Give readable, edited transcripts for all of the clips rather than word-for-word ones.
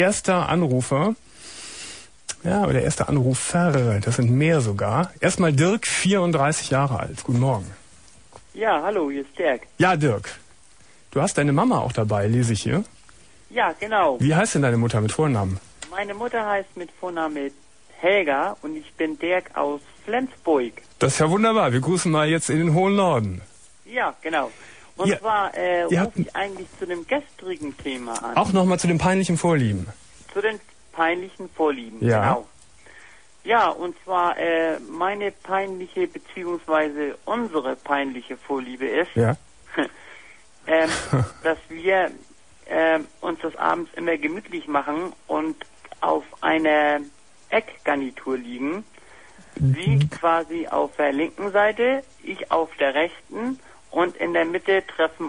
Erster Anrufer. Ja, oder erster Anrufer, das sind mehr sogar. Erstmal Dirk, 34 Jahre alt. Guten Morgen. Ja, hallo, hier ist Dirk. Ja, Dirk. Du hast deine Mama auch dabei, lese ich hier. Ja, genau. Wie heißt denn deine Mutter mit Vornamen? Meine Mutter heißt mit Vornamen Helga und ich bin Dirk aus Flensburg. Das ist ja wunderbar. Wir grüßen mal jetzt in den hohen Norden. Ja, genau. Und Ja, zwar rufe ich eigentlich zu dem gestrigen Thema an. Auch nochmal zu den peinlichen Vorlieben. Zu den peinlichen Vorlieben, Ja. genau. Ja, und zwar meine peinliche beziehungsweise unsere peinliche Vorliebe ist, Ja. dass wir uns das abends immer gemütlich machen und auf einer Eckgarnitur liegen. Sie quasi auf der linken Seite, ich auf der rechten und in der Mitte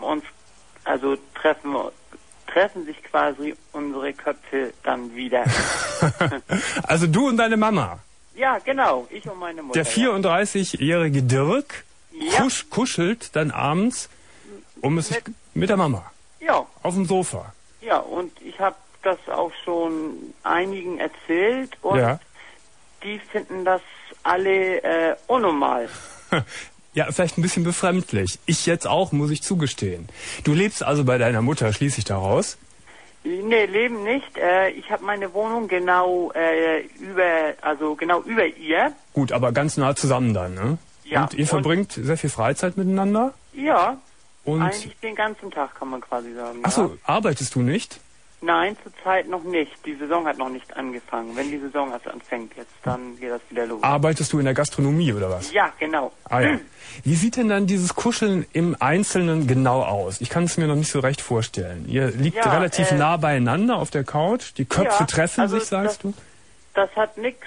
treffen sich quasi unsere Köpfe dann wieder. Also du und deine Mama. Ja, genau, ich und meine Mutter. Der 34-jährige Dirk Ja. kuschelt dann abends mit der Mama Ja, auf dem Sofa. ja, und ich habe das auch schon einigen erzählt und Ja. die finden das alle unnormal. Ja, vielleicht ein bisschen befremdlich. Ich jetzt auch, muss ich zugestehen. Du lebst also bei deiner Mutter, schließe ich daraus? Nee, leben nicht. Ich habe meine Wohnung genau über ihr. Gut, aber ganz nah zusammen dann, ne? Ja. Und ihr verbringt sehr viel Freizeit miteinander? Ja, Und eigentlich den ganzen Tag kann man quasi sagen. achso, Ja. arbeitest du nicht? Nein, zurzeit noch nicht. Die Saison hat noch nicht angefangen. Wenn die Saison erst anfängt jetzt, dann geht das wieder los. Arbeitest du in der Gastronomie oder was? Ja, genau. Ah ja. Wie sieht denn dann dieses Kuscheln im Einzelnen genau aus? Ich kann es mir noch nicht so recht vorstellen. Ihr liegt Ja, relativ nah beieinander auf der Couch, die Köpfe Ja, treffen also sich, sagst du? Das hat nichts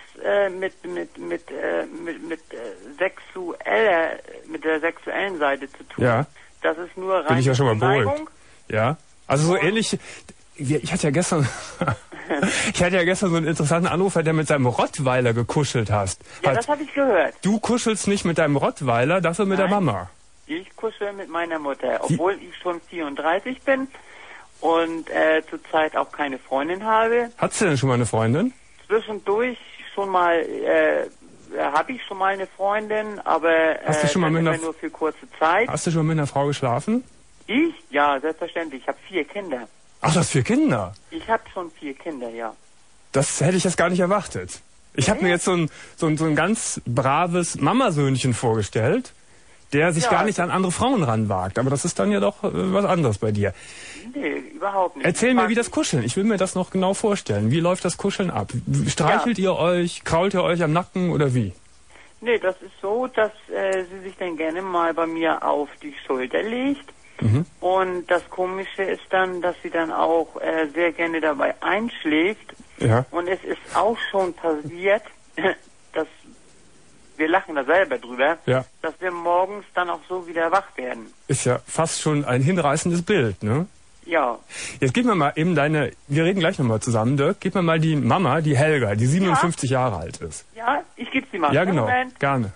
mit der sexuellen Seite zu tun. Ja. Das ist nur rein Bin ich ja schon mal beruhigt. Neigung. Ja. Also so ähnlich. Ich hatte ja gestern so einen interessanten Anrufer, der mit seinem Rottweiler gekuschelt hast. Ja, das habe ich gehört. Du kuschelst nicht mit deinem Rottweiler, dafür mit der Nein. Mama. Ich kuschel mit meiner Mutter, obwohl ich schon 34 bin und zurzeit auch keine Freundin habe. Hattest du denn schon mal eine Freundin? Zwischendurch schon mal habe ich schon mal eine Freundin, aber Hast du schon mal dann mit immer einer- nur für kurze Zeit. Hast du schon mal mit einer Frau geschlafen? Ich? Ja, selbstverständlich. Ich habe 4 Kinder. Ach, du hast 4 Kinder. Ich habe schon 4 Kinder, ja. Das hätte ich jetzt gar nicht erwartet. Ich habe mir jetzt so ein ganz braves Mamasöhnchen vorgestellt, der sich Ja. gar nicht an andere Frauen ranwagt. Aber das ist dann ja doch was anderes bei dir. Nee, überhaupt nicht. Erzähl mir, wie das Kuscheln. Ich will mir das noch genau vorstellen. Wie läuft das Kuscheln ab? Streichelt ihr euch? Krault ihr euch am Nacken oder wie? Nee, das ist so, dass sie sich dann gerne mal bei mir auf die Schulter legt. Mhm. Und das Komische ist dann, dass sie dann auch sehr gerne dabei einschläft. Ja. Und es ist auch schon passiert, dass wir lachen da selber drüber, Ja. dass wir morgens dann auch so wieder wach werden. Ist ja fast schon ein hinreißendes Bild, ne? Ja. Jetzt gib mir mal eben wir reden gleich nochmal zusammen, Dirk, gib mir mal die Mama, die Helga, die 57 Jahre alt ist. Ja, ich gebe sie mal. Ja, Einen genau, Moment. gerne.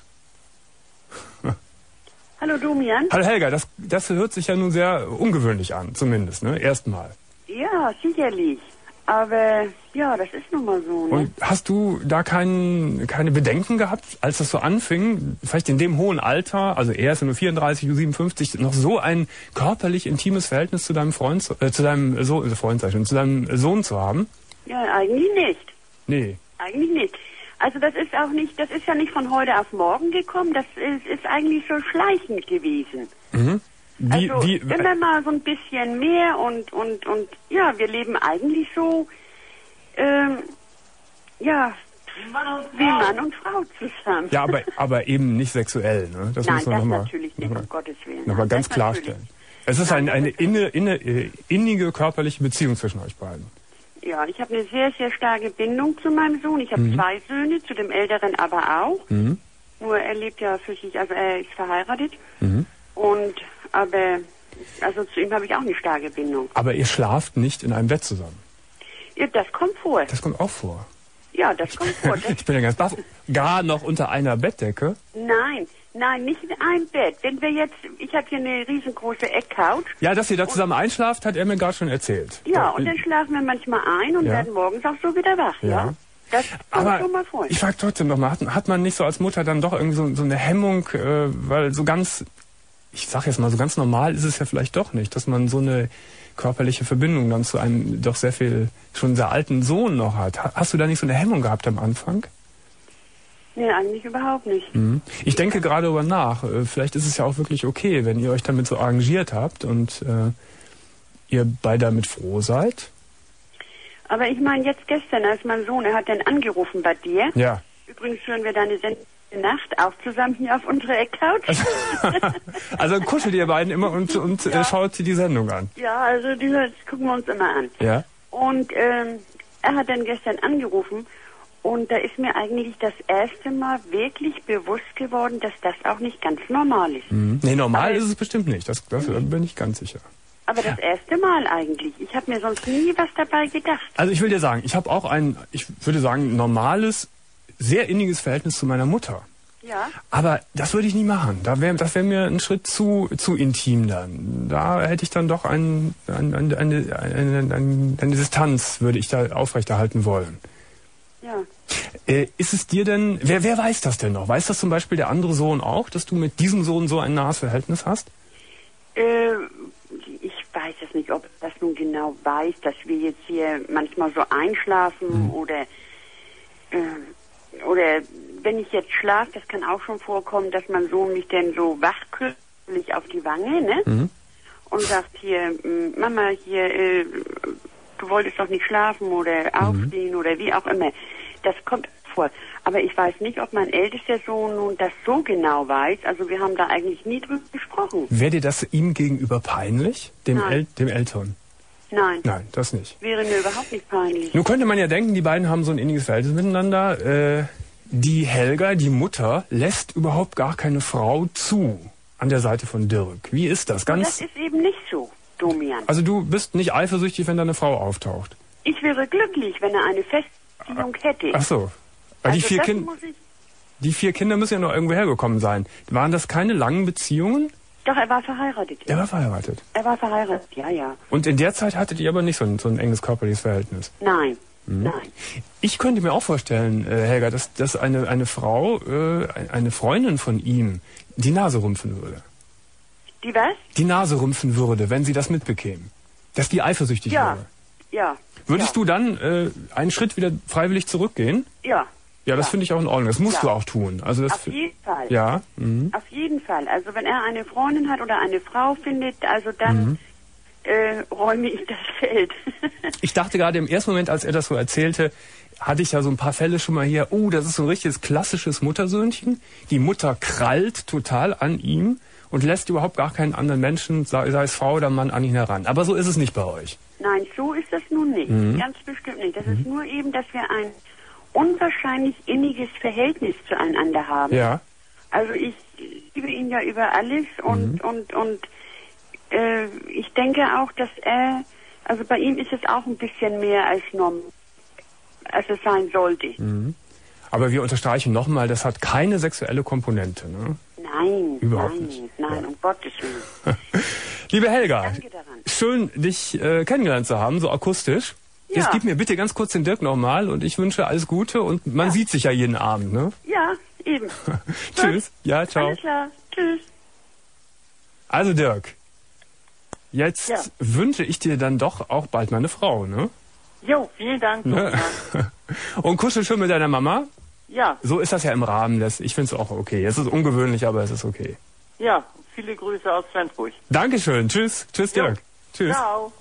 Hallo Domian. Hallo Helga, das hört sich ja nun sehr ungewöhnlich an, zumindest, ne? Erstmal. Ja, sicherlich. Aber ja, das ist nun mal so. Ne? Und hast du da keine Bedenken gehabt, als das so anfing, vielleicht in dem hohen Alter, also er ist ja nur 34, du 57, noch so ein körperlich intimes Verhältnis zu deinem Freund, zu deinem Sohn zu haben? Ja, eigentlich nicht. Nee. Eigentlich nicht. Also das ist ja nicht von heute auf morgen gekommen, das ist eigentlich so schleichend gewesen. Mhm. Also immer mal so ein bisschen mehr und ja, wir leben eigentlich so, ja, wie Mann und Frau zusammen. Ja, aber eben nicht sexuell, ne? Das Nein, muss man das nochmal natürlich nicht, um Gottes Willen. noch mal Nein, ganz das klarstellen. natürlich. Es ist eine innige körperliche Beziehung zwischen euch beiden. Ja, ich habe eine sehr, sehr starke Bindung zu meinem Sohn. Ich habe 2 Söhne, zu dem Älteren aber auch. Mhm. Nur er lebt ja für sich, also er ist verheiratet. Mhm. Also zu ihm habe ich auch eine starke Bindung. Aber ihr schlaft nicht in einem Bett zusammen. Ja, das kommt vor. Das kommt auch vor. Ja, das kommt vor. Ich bin ja ganz baff. Gar noch unter einer Bettdecke? Nein, Nein, nicht in einem Bett. Wenn wir jetzt, ich habe hier eine riesengroße Eckcouch. Ja, dass ihr da zusammen einschlaft, hat er mir gerade schon erzählt. Ja, und dann schlafen wir manchmal ein und werden morgens auch so wieder wach, ja. Das kommt schon mal vor. Ich frage trotzdem noch mal, hat man nicht so als Mutter dann doch irgendwie so eine Hemmung, weil so ganz, ich sag jetzt mal, so ganz normal ist es ja vielleicht doch nicht, dass man so eine körperliche Verbindung dann zu einem doch sehr viel, schon sehr alten Sohn noch hat. Hast du da nicht so eine Hemmung gehabt am Anfang? Nee, eigentlich überhaupt nicht. Mhm. Ich denke gerade darüber nach. Vielleicht ist es ja auch wirklich okay, wenn ihr euch damit so arrangiert habt und ihr beide damit froh seid. Aber ich meine, jetzt gestern, als mein Sohn, er hat dann angerufen bei dir. Ja. Übrigens hören wir deine Sendung Nacht auch zusammen hier auf unserer Eckcouch. Also kuschelt ihr beiden immer und schaut die Sendung an. Ja, also das gucken wir uns immer an. Ja. Und er hat dann gestern angerufen und da ist mir eigentlich das erste Mal wirklich bewusst geworden, dass das auch nicht ganz normal ist. Mhm. Nee, normal ist es bestimmt nicht. Das bin ich ganz sicher. Aber das erste Mal eigentlich. Ich habe mir sonst nie was dabei gedacht. Also ich will dir sagen, ich habe auch ich würde sagen, normales, sehr inniges Verhältnis zu meiner Mutter. Ja. Aber das würde ich nie machen. Das wäre mir ein Schritt zu intim dann. Da hätte ich dann doch eine Distanz, würde ich da aufrechterhalten wollen. Ja. Ist es dir denn, wer weiß das denn noch? Weiß das zum Beispiel der andere Sohn auch, dass du mit diesem Sohn so ein nahes Verhältnis hast? Ich weiß es nicht, ob das nun genau weiß, dass wir jetzt hier manchmal so einschlafen oder wenn ich jetzt schlafe, das kann auch schon vorkommen, dass mein Sohn mich dann so wach küsst auf die Wange, ne? Mhm. Und sagt hier, Mama, hier, du wolltest doch nicht schlafen oder aufstehen oder wie auch immer. Das kommt vor. Aber ich weiß nicht, ob mein ältester Sohn nun das so genau weiß. Also wir haben da eigentlich nie drüber gesprochen. Wäre dir das ihm gegenüber peinlich? Dem Eltern? Nein. Nein, das nicht. Wäre mir überhaupt nicht peinlich. Nun könnte man ja denken, die beiden haben so ein inniges Verhältnis miteinander. Die Helga, die Mutter, lässt überhaupt gar keine Frau zu an der Seite von Dirk. Wie ist das? Das ist eben nicht so, Domian. Also du bist nicht eifersüchtig, wenn da eine Frau auftaucht? Ich wäre glücklich, wenn er eine Festbeziehung hätte. Ach so. Aber also die 4 Kinder müssen ja noch irgendwo hergekommen sein. Waren das keine langen Beziehungen? Doch, er war verheiratet. Er war verheiratet? Er war verheiratet, ja. Und in der Zeit hattet ihr aber nicht so ein enges körperliches Verhältnis? Nein. Nein. Ich könnte mir auch vorstellen, Helga, dass eine Frau, eine Freundin von ihm, die Nase rümpfen würde. Die was? Die Nase rümpfen würde, wenn sie das mitbekäme. Dass die eifersüchtig wäre. Ja. Würdest du dann einen Schritt wieder freiwillig zurückgehen? Ja. Ja, das finde ich auch in Ordnung. Das musst du auch tun. Also das auf jeden Fall. Ja. Auf jeden Fall. Also wenn er eine Freundin hat oder eine Frau findet, also dann räume ich das Feld. Ich dachte gerade im ersten Moment, als er das so erzählte, hatte ich ja so ein paar Fälle schon mal hier. Oh, das ist so ein richtiges klassisches Muttersöhnchen. Die Mutter krallt total an ihm und lässt überhaupt gar keinen anderen Menschen, sei es Frau oder Mann, an ihn heran. Aber so ist es nicht bei euch. Nein, so ist das nun nicht. Ganz bestimmt nicht. Das ist nur eben, dass wir ein unwahrscheinlich inniges Verhältnis zueinander haben. Ja. Also ich liebe ihn ja über alles und ich denke auch, dass also bei ihm ist es auch ein bisschen mehr als es sein sollte. Aber wir unterstreichen nochmal, das hat keine sexuelle Komponente, ne? Nein, überhaupt nicht. Nein, um Gottes Willen. Liebe Helga, Danke daran. Schön, dich kennengelernt zu haben, so akustisch. Ja. Jetzt gib mir bitte ganz kurz den Dirk nochmal und ich wünsche alles Gute und man sieht sich ja jeden Abend, ne? Ja, eben. Tschüss. Ja, ciao. Alles klar. Tschüss. Also Dirk, jetzt wünsche ich dir dann doch auch bald mal eine Frau, ne? Jo, vielen Dank. Ne? Und kuschel schön mit deiner Mama. Ja. So ist das ja im Rahmen. Ich finde es auch okay. Es ist ungewöhnlich, aber es ist okay. Ja, viele Grüße aus Flensburg. Dankeschön. Tschüss. Tschüss, Dirk. Tschüss. Ciao.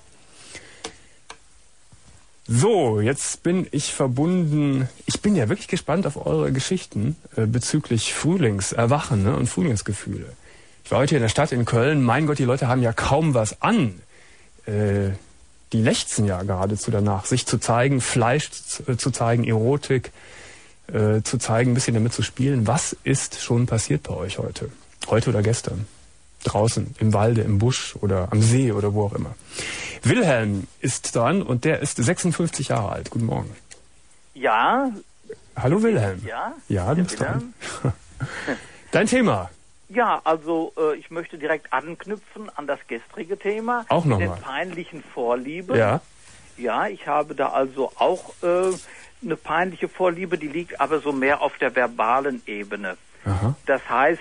So, jetzt bin ich verbunden. Ich bin ja wirklich gespannt auf eure Geschichten bezüglich Frühlingserwachen, ne, und Frühlingsgefühle. Ich war heute in der Stadt in Köln. Mein Gott, die Leute haben ja kaum was an. Die lechzen ja geradezu danach, sich zu zeigen, Fleisch zu zeigen, Erotik zu zeigen, ein bisschen damit zu spielen. Was ist schon passiert bei euch heute? Heute oder gestern? Draußen, im Walde, im Busch oder am See oder wo auch immer. Wilhelm ist dran und der ist 56 Jahre alt. Guten Morgen. Ja. Hallo Wilhelm. Ja. Ja, du bist dran. Dein Thema. Ja, also ich möchte direkt anknüpfen an das gestrige Thema. Auch nochmal. Den peinlichen Vorliebe. Ja. Ja, ich habe da also auch eine peinliche Vorliebe, die liegt aber so mehr auf der verbalen Ebene. Aha. Das heißt,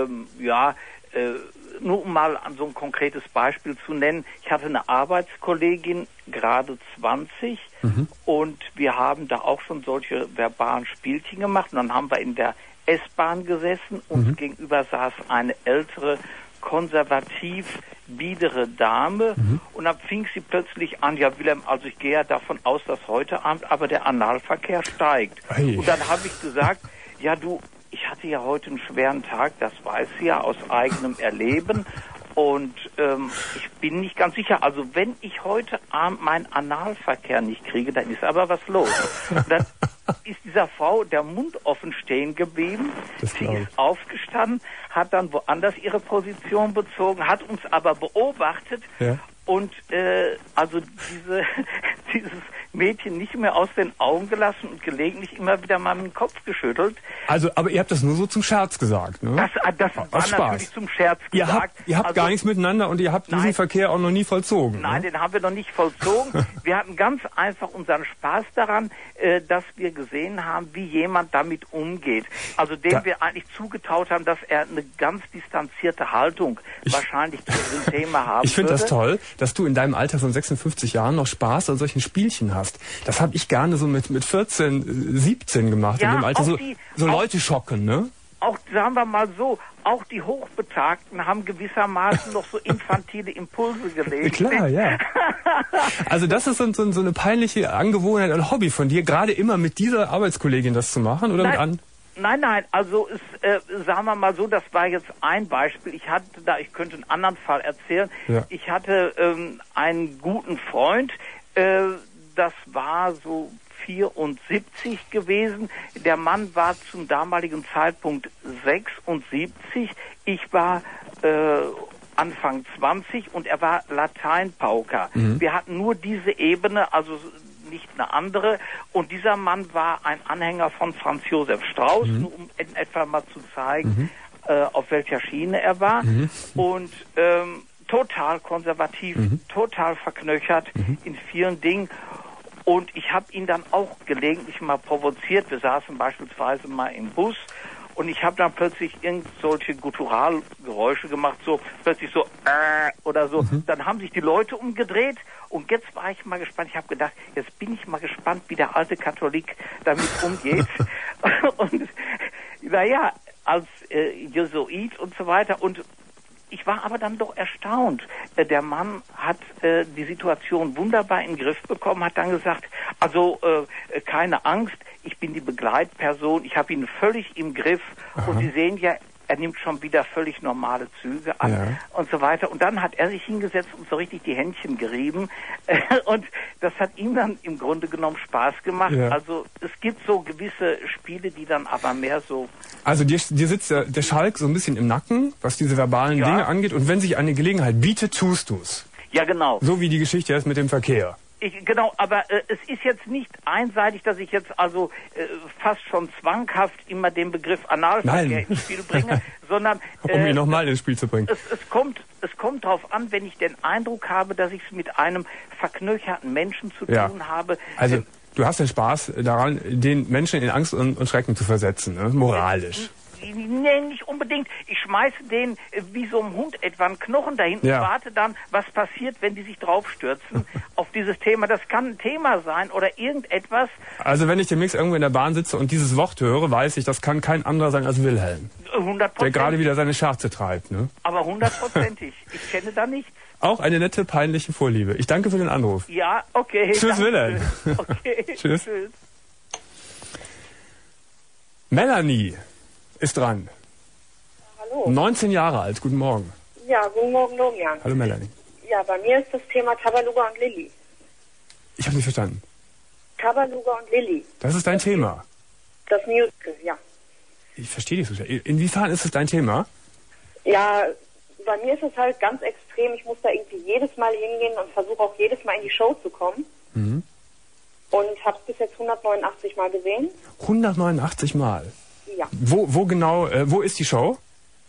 nur um mal an so ein konkretes Beispiel zu nennen, ich hatte eine Arbeitskollegin, gerade 20, und wir haben da auch schon solche verbalen Spielchen gemacht. Und dann haben wir in der S-Bahn gesessen, uns gegenüber saß eine ältere, konservativ biedere Dame, und dann fing sie plötzlich an, ja Wilhelm, also ich gehe ja davon aus, dass heute Abend aber der Analverkehr steigt. Hey. Und dann habe ich gesagt, ja du, ich hatte ja heute einen schweren Tag, das weiß sie ja aus eigenem Erleben, und ich bin nicht ganz sicher, also wenn ich heute Abend meinen Analverkehr nicht kriege, dann ist aber was los. Und dann ist dieser Frau der Mund offen stehen geblieben, sie ist aufgestanden, hat dann woanders ihre Position bezogen, hat uns aber beobachtet, ja. Und also dieses Mädchen nicht mehr aus den Augen gelassen und gelegentlich immer wieder mal mit dem Kopf geschüttelt. Also, aber ihr habt das nur so zum Scherz gesagt, ne? Das war natürlich zum Scherz gesagt. Ihr habt gar nichts miteinander und ihr habt diesen Verkehr auch noch nie vollzogen. Nein, ne? Den haben wir noch nicht vollzogen. Wir hatten ganz einfach unseren Spaß daran, dass wir gesehen haben, wie jemand damit umgeht. Also dem wir eigentlich zugetaut haben, dass er eine ganz distanzierte Haltung wahrscheinlich zu diesem Thema haben Ich finde würde. das toll, dass du in deinem Alter von 56 Jahren noch Spaß an solchen Spielchen hast. Das habe ich gerne so mit 14, 17 gemacht. Ja, in dem Alter so auch Leute schocken, ne? Auch, sagen wir mal so, auch die Hochbetagten haben gewissermaßen noch so infantile Impulse gelegt. Klar, ja. Also das ist so eine peinliche Angewohnheit, ein Hobby von dir, gerade immer mit dieser Arbeitskollegin das zu machen, oder mit an? Nein, also sagen wir mal so, das war jetzt ein Beispiel. Ich könnte einen anderen Fall erzählen. Ja. Ich hatte einen guten Freund, das war so 74 gewesen. Der Mann war zum damaligen Zeitpunkt 76. Ich war Anfang 20 und er war Lateinpauker. Wir hatten nur diese Ebene, also nicht eine andere. Und dieser Mann war ein Anhänger von Franz Josef Strauß, nur um in etwa mal zu zeigen, auf welcher Schiene er war. Und total konservativ, total verknöchert in vielen Dingen. Und ich habe ihn dann auch gelegentlich mal provoziert. Wir saßen beispielsweise mal im Bus und ich habe dann plötzlich solche Gutturalgeräusche gemacht, so plötzlich so oder so. Dann haben sich die Leute umgedreht und jetzt war ich mal gespannt. Ich habe gedacht, jetzt bin ich mal gespannt, wie der alte Katholik damit umgeht. Und naja, als Jesuit und so weiter. Und ich war aber dann doch erstaunt. Der Mann hat die Situation wunderbar in den Griff bekommen, hat dann gesagt, also keine Angst, ich bin die Begleitperson, ich habe ihn völlig im Griff. Und Sie sehen ja, er nimmt schon wieder völlig normale Züge an und so weiter. Und dann hat er sich hingesetzt und so richtig die Händchen gerieben. Und das hat ihm dann im Grunde genommen Spaß gemacht. Ja. Also es gibt so gewisse Spiele, die dann aber mehr so... Also dir sitzt der Schalk so ein bisschen im Nacken, was diese verbalen Dinge angeht. Und wenn sich eine Gelegenheit bietet, tust du's. Ja, genau. So wie die Geschichte ist mit dem Verkehr. Genau, aber es ist jetzt nicht einseitig, dass ich jetzt also fast schon zwanghaft immer den Begriff Analverkehr ins Spiel bringe, sondern... um ihn nochmal ins Spiel zu bringen. Es kommt darauf an, wenn ich den Eindruck habe, dass ich es mit einem verknöcherten Menschen zu tun habe. Also du hast den Spaß daran, den Menschen in Angst und Schrecken zu versetzen, ne? Moralisch. Nee, nicht unbedingt. Ich schmeiße denen wie so einem Hund etwa einen Knochen dahin und warte dann, was passiert, wenn die sich draufstürzen auf dieses Thema. Das kann ein Thema sein oder irgendetwas. Also wenn ich demnächst irgendwo in der Bahn sitze und dieses Wort höre, weiß ich, das kann kein anderer sein als Wilhelm. 100%. Der gerade wieder seine Scherze treibt, ne? Aber 100%. Ich kenne da nichts. Auch eine nette, peinliche Vorliebe. Ich danke für den Anruf. Ja, okay. Tschüss, Wilhelm. Okay. Tschüss. Melanie ist dran. Hallo. 19 Jahre alt, guten Morgen. Ja, guten Morgen, Domian. Hallo Melanie. Ja, bei mir ist das Thema Tabaluga und Lilly. Ich habe nicht verstanden. Tabaluga und Lilly. Das ist dein Thema? Das Musical, ja. Ich verstehe dich so schnell. Inwiefern ist es dein Thema? Ja, bei mir ist es halt ganz extrem. Ich muss da irgendwie jedes Mal hingehen und versuche auch jedes Mal in die Show zu kommen. Und habe es bis jetzt 189 Mal gesehen. 189 Mal? Ja. Wo genau, wo ist die Show?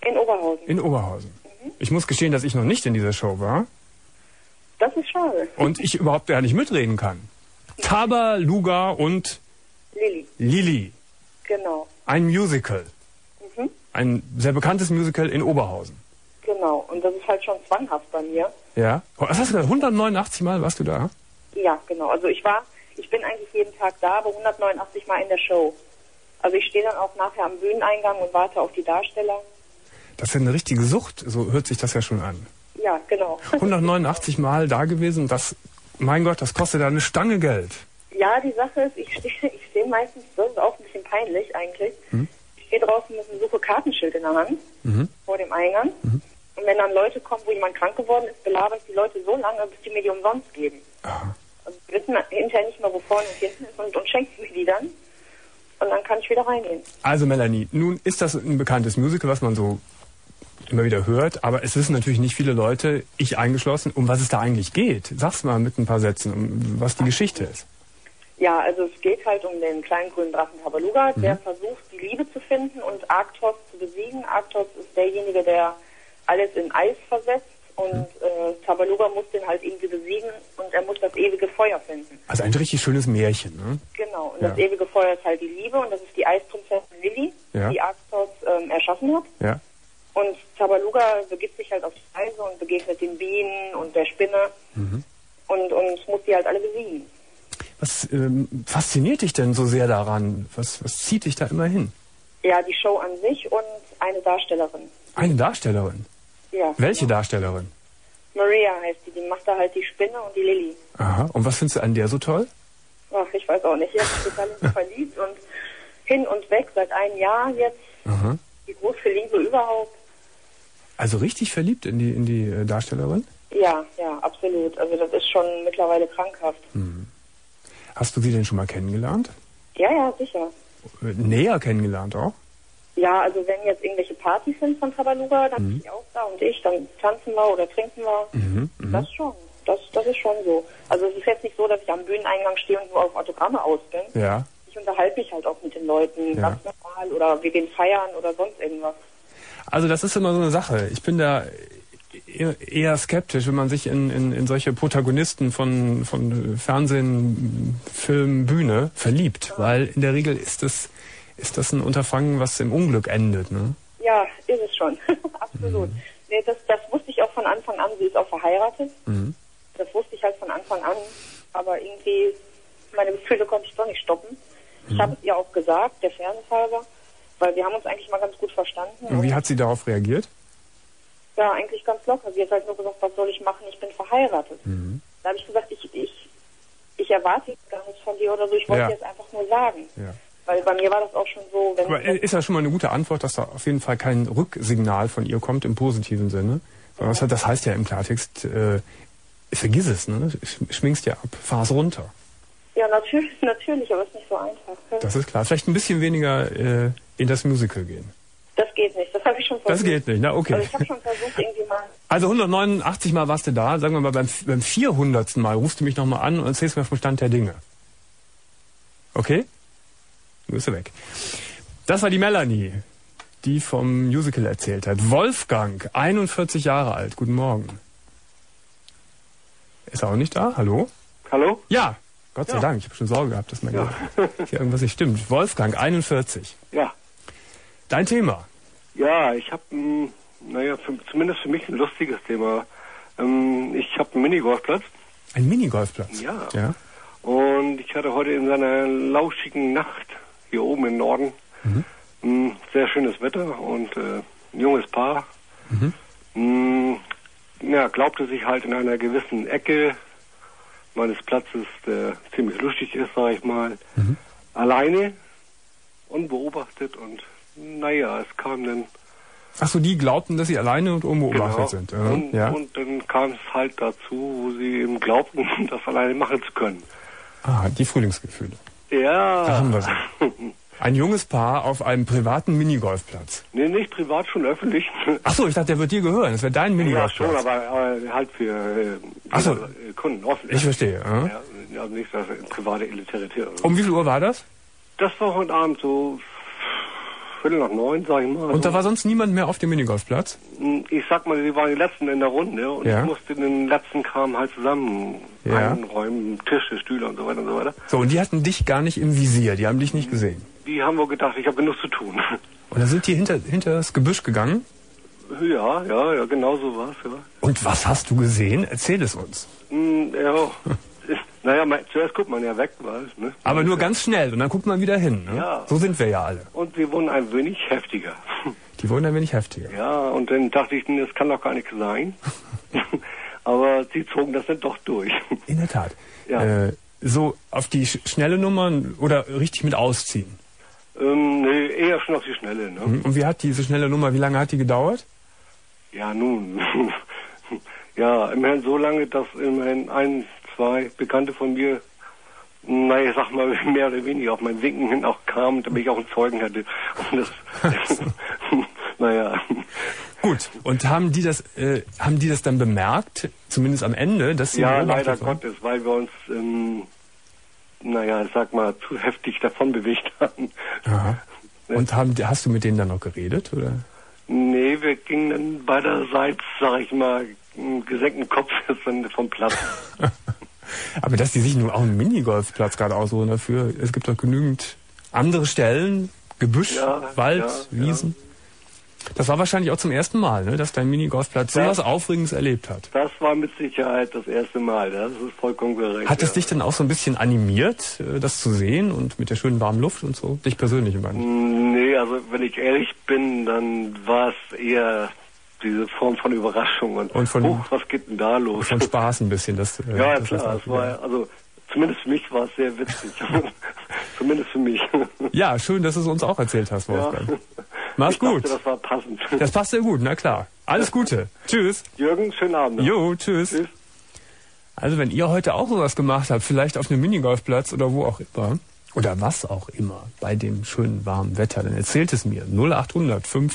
In Oberhausen. In Oberhausen. Ich muss gestehen, dass ich noch nicht in dieser Show war. Das ist schade. Und ich überhaupt gar nicht mitreden kann. Tabaluga und Lili. Genau. Ein Musical. Ein sehr bekanntes Musical in Oberhausen. Genau. Und das ist halt schon zwanghaft bei mir. Ja. Was hast du gesagt? 189 Mal warst du da? Ja, genau. Also ich bin eigentlich jeden Tag da, aber 189 Mal in der Show. Also ich stehe dann auch nachher am Bühneneingang und warte auf die Darsteller. Das ist ja eine richtige Sucht, so hört sich das ja schon an. Ja, genau. 189 Mal da gewesen, das, mein Gott, das kostet ja eine Stange Geld. Ja, die Sache ist, ich stehe meistens, das ist auch ein bisschen peinlich eigentlich, ich stehe draußen mit einem Suche-Kartenschild in der Hand, vor dem Eingang. Und wenn dann Leute kommen, wo jemand krank geworden ist, belabere ich die Leute so lange, bis die mir die umsonst geben. Aha. Also die wissen hinterher nicht mehr, wo vorne und hinten ist und schenken mir die dann. Und dann kann ich wieder reingehen. Also Melanie, nun ist das ein bekanntes Musical, was man so immer wieder hört, aber es wissen natürlich nicht viele Leute, ich eingeschlossen, um was es da eigentlich geht. Sag's mal mit ein paar Sätzen, um was die Geschichte ist. Ja, also es geht halt um den kleinen grünen Drachen Tabaluga, der versucht, die Liebe zu finden und Arktos zu besiegen. Arktos ist derjenige, der alles in Eis versetzt und Tabaluga muss den halt irgendwie besiegen und er muss das ewige Feuer finden. Also ein richtig schönes Märchen, ne? Genau, und das ewige Feuer ist halt die Liebe und das ist die Eisprinzessin Lili, die Arktos erschaffen hat. Ja. Und Tabaluga begibt sich halt auf die Reise und begegnet den Bienen und der Spinne und muss die halt alle besiegen. Was fasziniert dich denn so sehr daran? Was zieht dich da immer hin? Ja, die Show an sich und eine Darstellerin. Eine Darstellerin? Ja. Welche Darstellerin? Maria heißt die. Die macht da halt die Spinne und die Lilly. Aha. Und was findest du an der so toll? Ach, ich weiß auch nicht. Ich habe mich total in sie verliebt und hin und weg seit einem Jahr jetzt. Aha. Die große Liebe überhaupt. Also richtig verliebt in die Darstellerin? Ja, absolut. Also das ist schon mittlerweile krankhaft. Hast du sie denn schon mal kennengelernt? Ja, sicher. Näher kennengelernt auch? Ja, also wenn jetzt irgendwelche Partys sind von Tabaluga, dann bin ich auch da und dann tanzen wir oder trinken wir. Das schon. Das ist schon so. Also es ist jetzt nicht so, dass ich am Bühneneingang stehe und nur auf Autogramme aus bin. Ja. Ich unterhalte mich halt auch mit den Leuten ganz normal oder wir gehen feiern oder sonst irgendwas. Also das ist immer so eine Sache. Ich bin da eher skeptisch, wenn man sich in solche Protagonisten von Fernsehen, Film, Bühne verliebt, weil in der Regel ist das ein Unterfangen, was im Unglück endet, ne? Ja, ist es schon. Absolut. Nee, das wusste ich auch von Anfang an. Sie ist auch verheiratet. Das wusste ich halt von Anfang an. Aber irgendwie, meine Gefühle konnte ich doch nicht stoppen. Ich habe es ihr auch gesagt, der Fairness halber, weil wir haben uns eigentlich mal ganz gut verstanden. Und wie hat sie darauf reagiert? Ja, eigentlich ganz locker. Sie hat halt nur gesagt, was soll ich machen? Ich bin verheiratet. Da habe ich gesagt, ich erwarte gar nichts von dir oder so. Ich wollte jetzt einfach nur sagen. Ja. Weil bei mir war das auch schon so, wenn... Aber ist ja schon mal eine gute Antwort, dass da auf jeden Fall kein Rücksignal von ihr kommt im positiven Sinne. Das heißt ja im Klartext, vergiss es, ne? Schminkst ja ab, fahr's runter. Ja, natürlich, aber es ist nicht so einfach. Das ist klar. Vielleicht ein bisschen weniger in das Musical gehen. Das geht nicht, das habe ich schon versucht. Das geht nicht, na okay. Also ich habe schon versucht, irgendwie mal... Also 189 Mal warst du da, sagen wir mal beim 400. Mal rufst du mich nochmal an und erzählst mir vom Stand der Dinge. Okay? Du bist weg. Das war die Melanie, die vom Musical erzählt hat. Wolfgang, 41 Jahre alt, guten Morgen. Ist er auch nicht da? Hallo? Hallo? Ja, Gott sei Dank, ich habe schon Sorge gehabt, dass hier irgendwas nicht stimmt. Wolfgang, 41. Ja. Dein Thema? Ja, ich habe, zumindest für mich ein lustiges Thema. Ich habe einen Minigolfplatz. Ein Minigolfplatz? Ja. Und ich hatte heute in seiner lauschigen Nacht hier oben im Norden sehr schönes Wetter und ein junges Paar. Glaubte sich halt in einer gewissen Ecke meines Platzes, der ziemlich lustig ist, sag ich mal, alleine, unbeobachtet und es kam dann... Ach so, die glaubten, dass sie alleine und unbeobachtet sind. Und dann kam es halt dazu, wo sie eben glaubten, das alleine machen zu können. Ah, die Frühlingsgefühle. Ja. Da haben wir sie. Ein junges Paar auf einem privaten Minigolfplatz. Nee, nicht privat, schon öffentlich. Ach so, ich dachte, der wird dir gehören. Das wäre dein Minigolfplatz. Ja, schon, aber halt für Kunden offen. Ich verstehe. Ja, nicht das private elitäre. Um wie viel Uhr war das? Das war heute Abend so 8:45, sag ich mal. Und da war sonst niemand mehr auf dem Minigolfplatz? Ich sag mal, die waren die Letzten in der Runde und ich musste den letzten Kram halt zusammen einräumen, Tische, Stühle und so weiter und so weiter. So, und die hatten dich gar nicht im Visier, die haben dich nicht gesehen? Die haben wohl gedacht, ich habe genug zu tun. Und dann sind die hinter das Gebüsch gegangen? Ja, genau so war's, ja. Und was hast du gesehen? Erzähl es uns. Ja, naja, zuerst guckt man ja weg, weißt du, ne? Aber nur ganz schnell und dann guckt man wieder hin, ne? Ja. So sind wir ja alle. Und sie wurden ein wenig heftiger. Die wurden ein wenig heftiger. Ja, und dann dachte ich, das kann doch gar nicht sein. Aber sie zogen das dann doch durch. In der Tat. Ja. So auf die schnelle Nummern oder richtig mit ausziehen? Nee, eher schon auf die Schnelle, ne? Und wie hat diese schnelle Nummer, wie lange hat die gedauert? Ja, nun. Ja, immerhin so lange, dass immerhin 1, 2 Bekannte von mir, naja, ich sag mal, mehr oder weniger auf mein Winken hin auch kamen, damit ich auch einen Zeugen hatte. Und das, naja. Gut, und haben die das dann bemerkt, zumindest am Ende, dass sie ja, beobachtet leider waren? Gottes, weil wir uns, naja, ich sag mal, zu heftig davon bewegt haben. Aha. Und hast du mit denen dann noch geredet, oder? Nee, wir gingen dann beiderseits, sag ich mal, gesenkten Kopf vom Platz. Aber dass die sich nun auch einen Minigolfplatz gerade aussuchen dafür, es gibt doch genügend andere Stellen, Gebüsch, Wald, Wiesen. Das war wahrscheinlich auch zum ersten Mal, ne, dass dein Minigolfplatz so was Aufregendes erlebt hat. Das war mit Sicherheit das erste Mal, das ist vollkommen korrekt. Hat es dich denn auch so ein bisschen animiert, das zu sehen und mit der schönen warmen Luft und so? Dich persönlich meine ich? Nee, also wenn ich ehrlich bin, dann war es eher diese Form von Überraschung und von, was geht denn da los? Von Spaß ein bisschen. Ja, klar, es war, also zumindest für mich war es sehr witzig. Zumindest für mich. Ja, schön, dass du es uns auch erzählt hast, Wolfgang. Ja. Mach's gut. Dachte, das war passend. Das passt sehr gut, na klar. Alles Gute. Tschüss. Jürgen, schönen Abend noch. Jo, tschüss. Also wenn ihr heute auch sowas gemacht habt, vielleicht auf einem Minigolfplatz oder wo auch immer, oder was auch immer, bei dem schönen warmen Wetter, dann erzählt es mir. 0800 5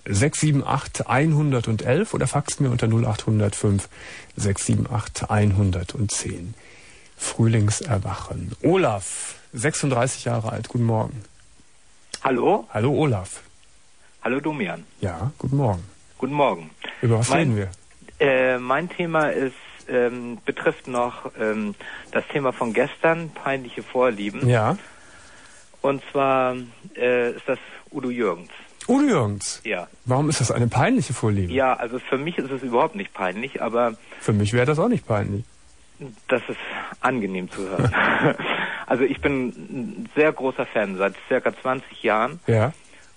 678 111 oder faxt mir unter 0800 5 678 110. Frühlingserwachen. Olaf, 36 Jahre alt, guten Morgen. Hallo? Hallo Olaf. Hallo Domian. Ja, guten Morgen. Guten Morgen. Über was reden wir? Mein Thema ist, betrifft noch das Thema von gestern, peinliche Vorlieben. Ja. Und zwar ist das Udo Jürgens. Udo Jürgens? Ja. Warum ist das eine peinliche Vorliebe? Ja, also für mich ist es überhaupt nicht peinlich, aber... Für mich wäre das auch nicht peinlich. Das ist angenehm zu hören. Also ich bin ein sehr großer Fan, seit circa 20 Jahren. Ja.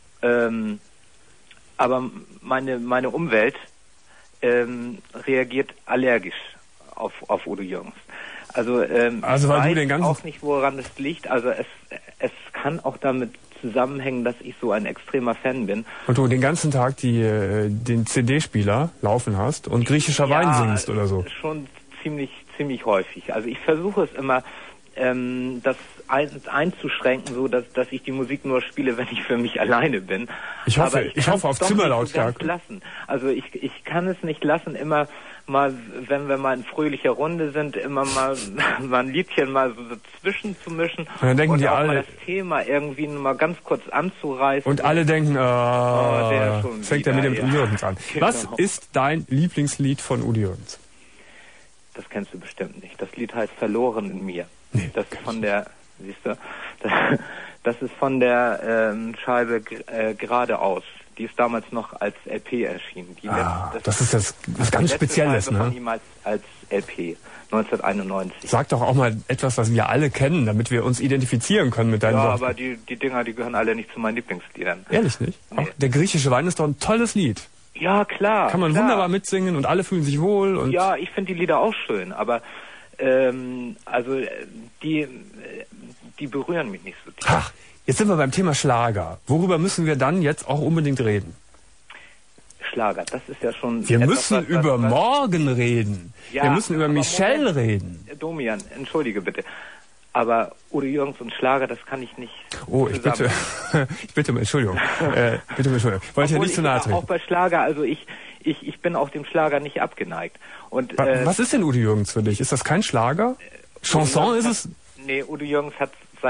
Aber meine Umwelt reagiert allergisch auf Udo Jürgens. Also weil du den ganzen... auch nicht, woran es liegt. Also es kann auch damit zusammenhängen, dass ich so ein extremer Fan bin. Und du den ganzen Tag den CD-Spieler laufen hast und griechischer Wein singst oder so. Schon ziemlich häufig. Also ich versuche es immer, das einzuschränken, so dass ich die Musik nur spiele, wenn ich für mich alleine bin. Ich hoffe auf Zimmerlautstärke. Also ich kann es nicht lassen, immer mal, wenn wir mal in fröhlicher Runde sind, immer mal ein Liedchen mal so dazwischen zu mischen und dann denken und die auch alle, mal das Thema irgendwie mal ganz kurz anzureißen. Und alle denken, fängt er mit dem Udo Jürgens an. Genau. Was ist dein Lieblingslied von Udo Jürgens? Das kennst du bestimmt nicht. Das Lied heißt Verloren in mir. Nee, das ist von der, siehst du, das ist von der Scheibe Geradeaus. Die ist damals noch als LP erschienen. Das ist was ganz Spezielles, Scheibe ne? Von ihm als LP, 1991. Sag doch auch mal etwas, was wir alle kennen, damit wir uns identifizieren können mit deinen Worten. Ja, aber die Dinger, die gehören alle nicht zu meinen Lieblingsliedern. Ehrlich nicht? Nee. Auch der griechische Wein ist doch ein tolles Lied. Ja, klar. Kann man wunderbar mitsingen und alle fühlen sich wohl. Und ja, ich finde die Lieder auch schön, aber also die berühren mich nicht so tief. Ach, jetzt sind wir beim Thema Schlager. Worüber müssen wir dann jetzt auch unbedingt reden? Schlager, das ist ja schon... Wir müssen über Morgen reden. Ja, wir müssen über Michelle reden. Domian, entschuldige bitte. Aber Udo Jürgens und Schlager, das kann ich nicht. Oh, ich bitte um Entschuldigung. Bitte um Entschuldigung. Wollte ja nicht zu nahe treten. Auch bei Schlager, also ich bin auch dem Schlager nicht abgeneigt. Und was ist denn Udo Jürgens für dich? Ist das kein Schlager? Chanson ist es? Nee, Udo Jürgens hat sein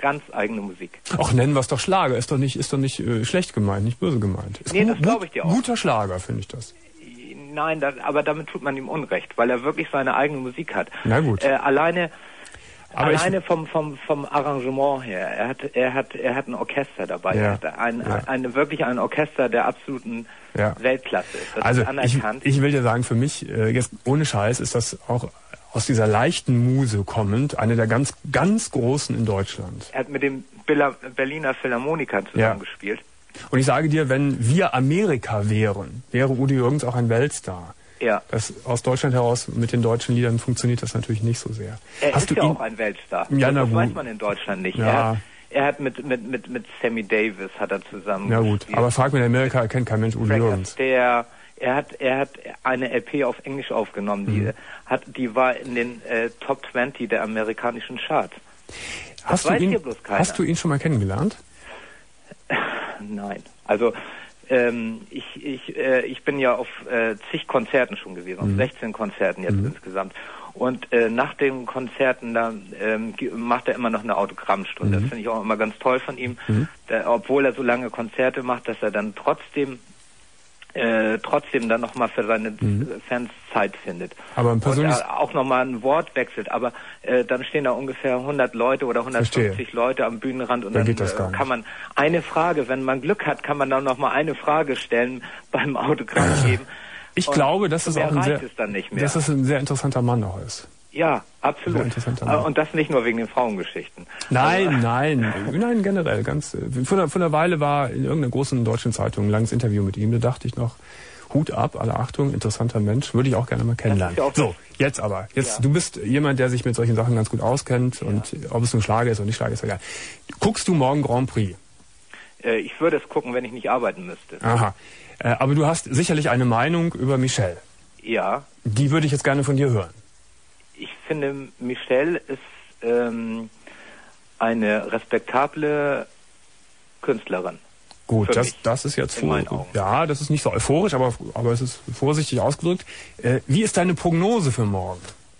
ganz eigene Musik. Ach, nennen wir es doch Schlager. Ist doch nicht schlecht gemeint, nicht böse gemeint. Ist Nee, das glaube ich dir auch. Guter Schlager, finde ich das. Nein, aber damit tut man ihm Unrecht, weil er wirklich seine eigene Musik hat. Na gut. Alleine vom Arrangement her. Er hat ein Orchester dabei. Ja. Er hat wirklich ein Orchester der absoluten Weltklasse ist. Das also ist anerkannt. ich will dir sagen, für mich, jetzt ohne Scheiß, ist das auch aus dieser leichten Muse kommend eine der ganz, ganz großen in Deutschland. Er hat mit dem Berliner Philharmoniker zusammengespielt. Und ich sage dir, wenn wir Amerika wären, wäre Udo Jürgens auch ein Weltstar. Ja. Das aus Deutschland heraus mit den deutschen Liedern funktioniert das natürlich nicht so sehr. Er ist ja auch ein Weltstar. Ja, das weiß man in Deutschland nicht. Ja. Er hat mit Sammy Davis hat er zusammen. Ja gut, aber frag mir in Amerika, kennt kein Mensch Udo Jürgens. Er hat eine LP auf Englisch aufgenommen, die war in den Top 20 der amerikanischen Charts. Hast du ihn schon mal kennengelernt? Nein. Also ich bin ja auf zig Konzerten schon gewesen, auf 16 Konzerten jetzt insgesamt. Und nach den Konzerten, da macht er immer noch eine Autogrammstunde. Das finde ich auch immer ganz toll von ihm, obwohl er so lange Konzerte macht, dass er dann trotzdem dann nochmal für seine Fans Zeit findet. Aber und auch nochmal ein Wort wechselt. Aber dann stehen da ungefähr 100 Leute oder 150 Leute am Bühnenrand und dann kann man eine Frage, wenn man Glück hat, kann man dann nochmal eine Frage stellen beim Autogramm geben. Ich glaube, dass es auch dass es ein sehr interessanter Mann auch ist. Ja, absolut. Und das nicht nur wegen den Frauengeschichten. Nein, generell. Ganz. Vor einer Weile war in irgendeiner großen deutschen Zeitung ein langes Interview mit ihm. Da dachte ich noch, Hut ab, alle Achtung, interessanter Mensch, würde ich auch gerne mal kennenlernen. So, jetzt aber. Du bist jemand, der sich mit solchen Sachen ganz gut auskennt und ob es nun Schlager ist oder nicht Schlager, ist egal. Guckst du morgen Grand Prix? Ich würde es gucken, wenn ich nicht arbeiten müsste. Aha. Aber du hast sicherlich eine Meinung über Michelle. Ja. Die würde ich jetzt gerne von dir hören. Ich finde, Michelle ist eine respektable Künstlerin. Gut, das ist jetzt ja, das ist nicht so euphorisch, aber es ist vorsichtig ausgedrückt. Wie ist deine Prognose für morgen?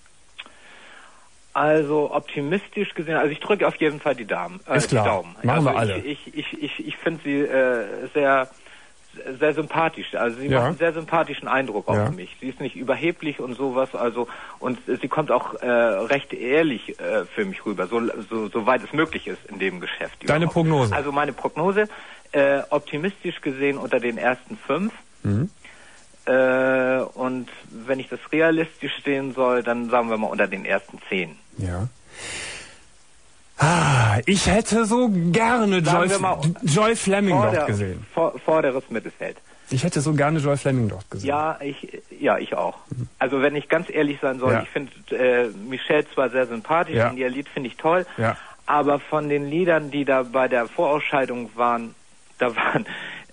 Also optimistisch gesehen, also ich drücke auf jeden Fall die Daumen. Ist klar. Die Daumen. Machen wir alle. Ich finde sie sehr sehr sympathisch. Also sie macht einen sehr sympathischen Eindruck auf mich. Sie ist nicht überheblich und sowas, also und sie kommt auch recht ehrlich für mich rüber, so weit es möglich ist in dem Geschäft. Deine Prognose? Also meine Prognose, optimistisch gesehen unter den ersten 5. Und wenn ich das realistisch sehen soll, dann sagen wir mal unter den ersten 10. Ja. Ich hätte so gerne Joy Fleming dort gesehen. Vorderes Mittelfeld. Ich hätte so gerne Joy Fleming dort gesehen. Ja, ich auch. Also wenn ich ganz ehrlich sein soll, ich finde Michelle zwar sehr sympathisch und ihr Lied finde ich toll, aber von den Liedern, die da bei der Vorausscheidung waren, da waren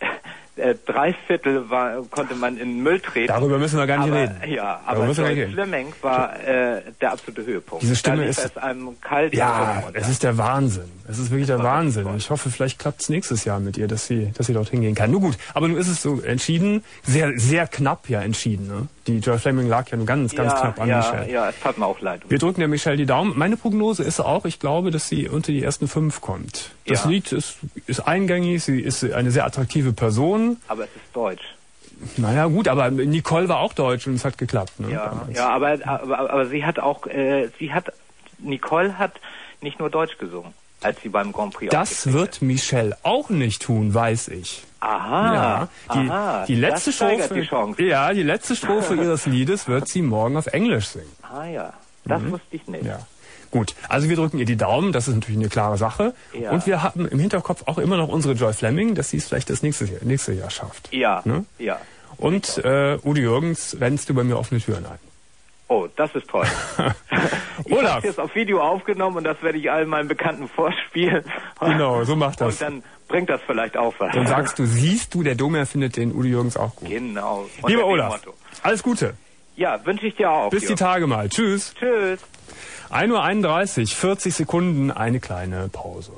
3/4 konnte man in den Müll treten. Darüber müssen wir gar nicht reden. Ja, aber Joy Fleming war der absolute Höhepunkt. Diese Stimme ist einem kalt. Ja, es ist der Wahnsinn. Es ist wirklich der Wahnsinn. Ich hoffe, vielleicht klappt es nächstes Jahr mit ihr, dass sie dort hingehen kann. Nur gut, aber nun ist es so entschieden, sehr, sehr knapp entschieden. Ne? Die Joy Fleming lag ja nur ganz knapp an Michelle. Ja, es tat mir auch leid. Wir drücken der Michelle die Daumen. Meine Prognose ist auch, ich glaube, dass sie unter die ersten 5 kommt. Das Lied ist eingängig, sie ist eine sehr attraktive Person. Aber es ist deutsch. Naja, gut, aber Nicole war auch deutsch und es hat geklappt. Ne, aber sie hat auch, Nicole hat nicht nur deutsch gesungen, als sie beim Grand Prix Das wird Michelle auch nicht tun, weiß ich. Aha. Ja, die letzte Strophe. Ja, die letzte Strophe ihres Liedes wird sie morgen auf Englisch singen. Ah ja, das wusste ich nicht. Ja. Gut, also wir drücken ihr die Daumen, das ist natürlich eine klare Sache. Ja. Und wir haben im Hinterkopf auch immer noch unsere Joy Fleming, dass sie es vielleicht das nächste Jahr schafft. Ja, ne? Ja. Und Udo Jürgens, rennst du bei mir offene Türen ein. Oh, das ist toll. Ich Olaf. habe jetzt auf Video aufgenommen und das werde ich allen meinen Bekannten vorspielen. Genau, so macht das. Und dann bringt das vielleicht auch was. Dann sagst du, siehst du, der Domer findet den Udo Jürgens auch gut. Genau. Lieber Olaf, alles Gute. Ja, wünsche ich dir auch. Bis die Tage mal. Tschüss. Tschüss. 1:31 Uhr, 40 Sekunden, eine kleine Pause.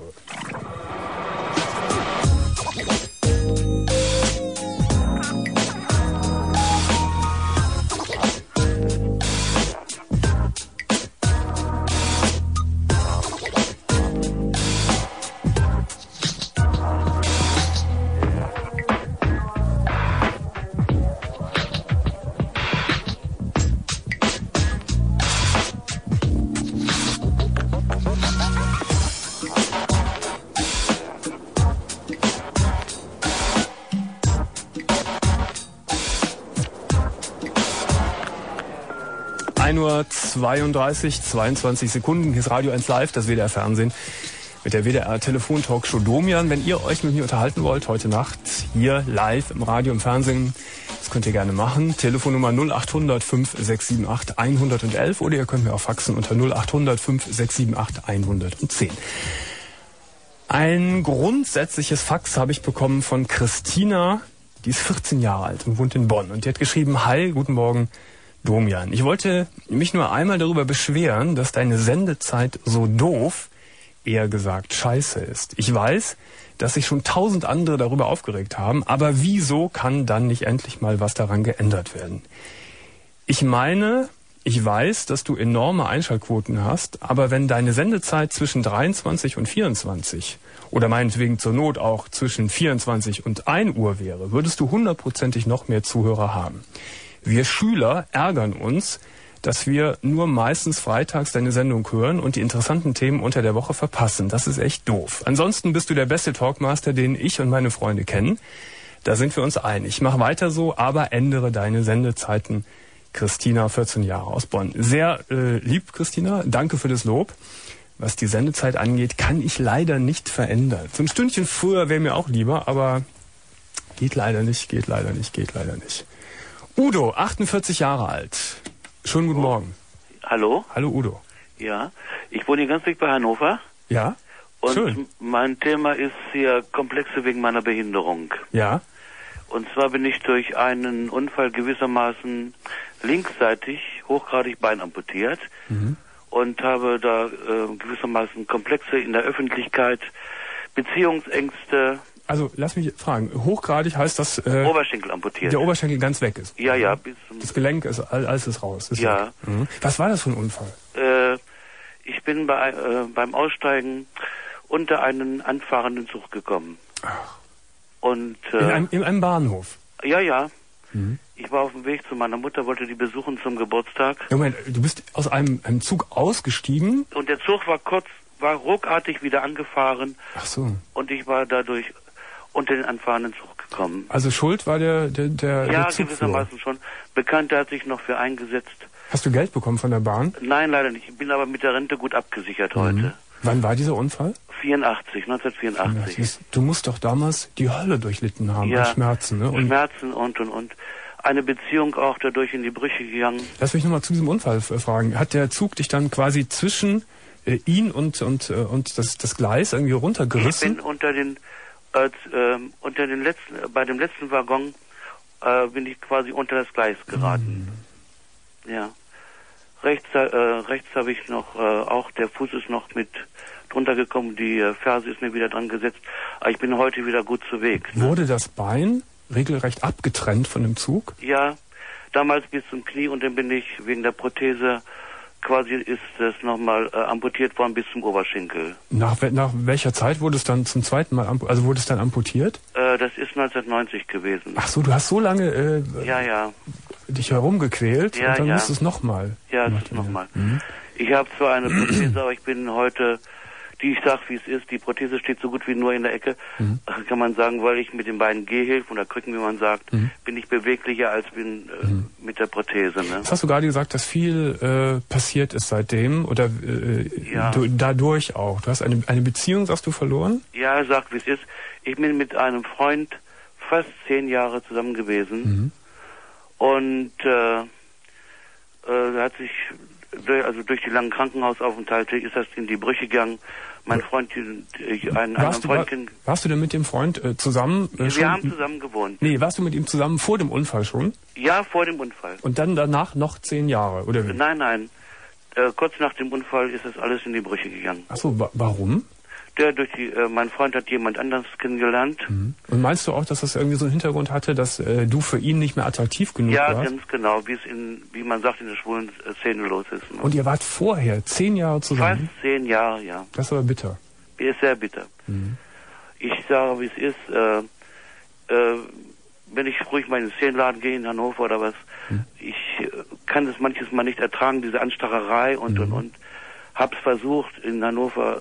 19:32 Sekunden. Hier ist Radio 1 Live, das WDR-Fernsehen. Mit der WDR-Telefon-Talkshow Domian. Wenn ihr euch mit mir unterhalten wollt, heute Nacht hier live im Radio, im Fernsehen, das könnt ihr gerne machen. Telefonnummer 0800 5678 111 oder ihr könnt mir auch faxen unter 0800 5678 110. Ein grundsätzliches Fax habe ich bekommen von Christina, die ist 14 Jahre alt und wohnt in Bonn. Und die hat geschrieben: Hi, guten Morgen, Domian. Ich wollte mich nur einmal darüber beschweren, dass deine Sendezeit so doof, eher gesagt scheiße ist. Ich weiß, dass sich schon 1000 andere darüber aufgeregt haben, aber wieso kann dann nicht endlich mal was daran geändert werden? Ich meine, ich weiß, dass du enorme Einschaltquoten hast, aber wenn deine Sendezeit zwischen 23 und 24 oder meinetwegen zur Not auch zwischen 24 und 1 Uhr wäre, würdest du 100%ig noch mehr Zuhörer haben. Wir Schüler ärgern uns, dass wir nur meistens freitags deine Sendung hören und die interessanten Themen unter der Woche verpassen. Das ist echt doof. Ansonsten bist du der beste Talkmaster, den ich und meine Freunde kennen. Da sind wir uns einig. Mach weiter so, aber ändere deine Sendezeiten. Christina, 14 Jahre aus Bonn. Sehr lieb, Christina. Danke für das Lob. Was die Sendezeit angeht, kann ich leider nicht verändern. So ein Stündchen früher wäre mir auch lieber, aber geht leider nicht. Udo, 48 Jahre alt. Schönen guten Morgen. Hallo? Hallo Udo. Ja, ich wohne hier ganz dicht bei Hannover. Ja? Und schön. Mein Thema ist hier Komplexe wegen meiner Behinderung. Ja? Und zwar bin ich durch einen Unfall gewissermaßen linksseitig hochgradig beinamputiert und habe da gewissermaßen Komplexe in der Öffentlichkeit, Beziehungsängste. Also lass mich fragen, hochgradig heißt das... Oberschenkel amputiert. Der Oberschenkel ganz weg ist. Ja, ja. Bis das Gelenk ist, alles ist raus. Ist ja. Was war das für ein Unfall? Ich bin beim Aussteigen unter einen anfahrenden Zug gekommen. Ach. Und, in einem Bahnhof? Ja, ja. Ich war auf dem Weg zu meiner Mutter, wollte die besuchen zum Geburtstag. Moment, du bist aus einem Zug ausgestiegen? Und der Zug war ruckartig wieder angefahren. Ach so. Und ich war dadurch unter den anfahrenden Zug gekommen. Also schuld war der Ja, Zugführer. Gewissermaßen schon. Bekannter hat sich noch für eingesetzt. Hast du Geld bekommen von der Bahn? Nein, leider nicht. Ich bin aber mit der Rente gut abgesichert heute. Wann war dieser Unfall? 1984. Ja, du musst doch damals die Hölle durchlitten haben, ja, an Schmerzen, ne? Schmerzen und. Eine Beziehung auch dadurch in die Brüche gegangen. Lass mich nochmal zu diesem Unfall fragen. Hat der Zug dich dann quasi zwischen ihn und das Gleis irgendwie runtergerissen? Ich bin bei dem letzten Waggon bin ich quasi unter das Gleis geraten. Ja. Rechts habe ich noch, auch der Fuß ist noch mit drunter gekommen, die Ferse ist mir wieder dran gesetzt, aber ich bin heute wieder gut zu Weg. Ne? Wurde das Bein regelrecht abgetrennt von dem Zug? Ja, damals bis zum Knie und dann bin ich wegen der Prothese, quasi ist es nochmal amputiert worden bis zum Oberschenkel. Nach welcher Zeit wurde es dann zum zweiten Mal wurde es dann amputiert? Das ist 1990 gewesen. Ach so, du hast so lange dich herumgequält und dann musst du es nochmal. Ja, es ist nochmal. Ich habe zwar eine Prothese, aber ich bin heute, ich sag wie es ist, die Prothese steht so gut wie nur in der Ecke, kann man sagen, weil ich mit den beiden Gehhilfen oder Krücken, wie man sagt, bin ich beweglicher als bin mit der Prothese. Ne? Jetzt hast du gerade gesagt, dass viel passiert ist seitdem oder dadurch auch. Du hast eine Beziehung, sagst du, verloren? Ja, sag wie es ist. Ich bin mit einem Freund fast 10 Jahre zusammen gewesen und hat sich durch die langen Krankenhausaufenthalte ist das in die Brüche gegangen. Mein Freund, warst du denn mit dem Freund zusammen? Wir haben zusammen gewohnt. Nee, warst du mit ihm zusammen vor dem Unfall schon? Ja, vor dem Unfall. Und dann danach noch 10 Jahre, oder wie? Nein. Kurz nach dem Unfall ist das alles in die Brüche gegangen. Ach so, warum? Mein Freund hat jemand anderes kennengelernt. Und meinst du auch, dass das irgendwie so einen Hintergrund hatte, dass du für ihn nicht mehr attraktiv genug warst? Ja, ganz genau, wie man sagt, in der schwulen Szene los ist. Ne? Und ihr wart vorher 10 Jahre zusammen? Fast 10 Jahre, ja. Das ist aber bitter. Ist sehr bitter. Ich sage, wie es ist, wenn ich ruhig mal in den Szenenladen gehe in Hannover oder was, ich kann das manches Mal nicht ertragen, diese Anstarrerei und. Hab's versucht, in Hannover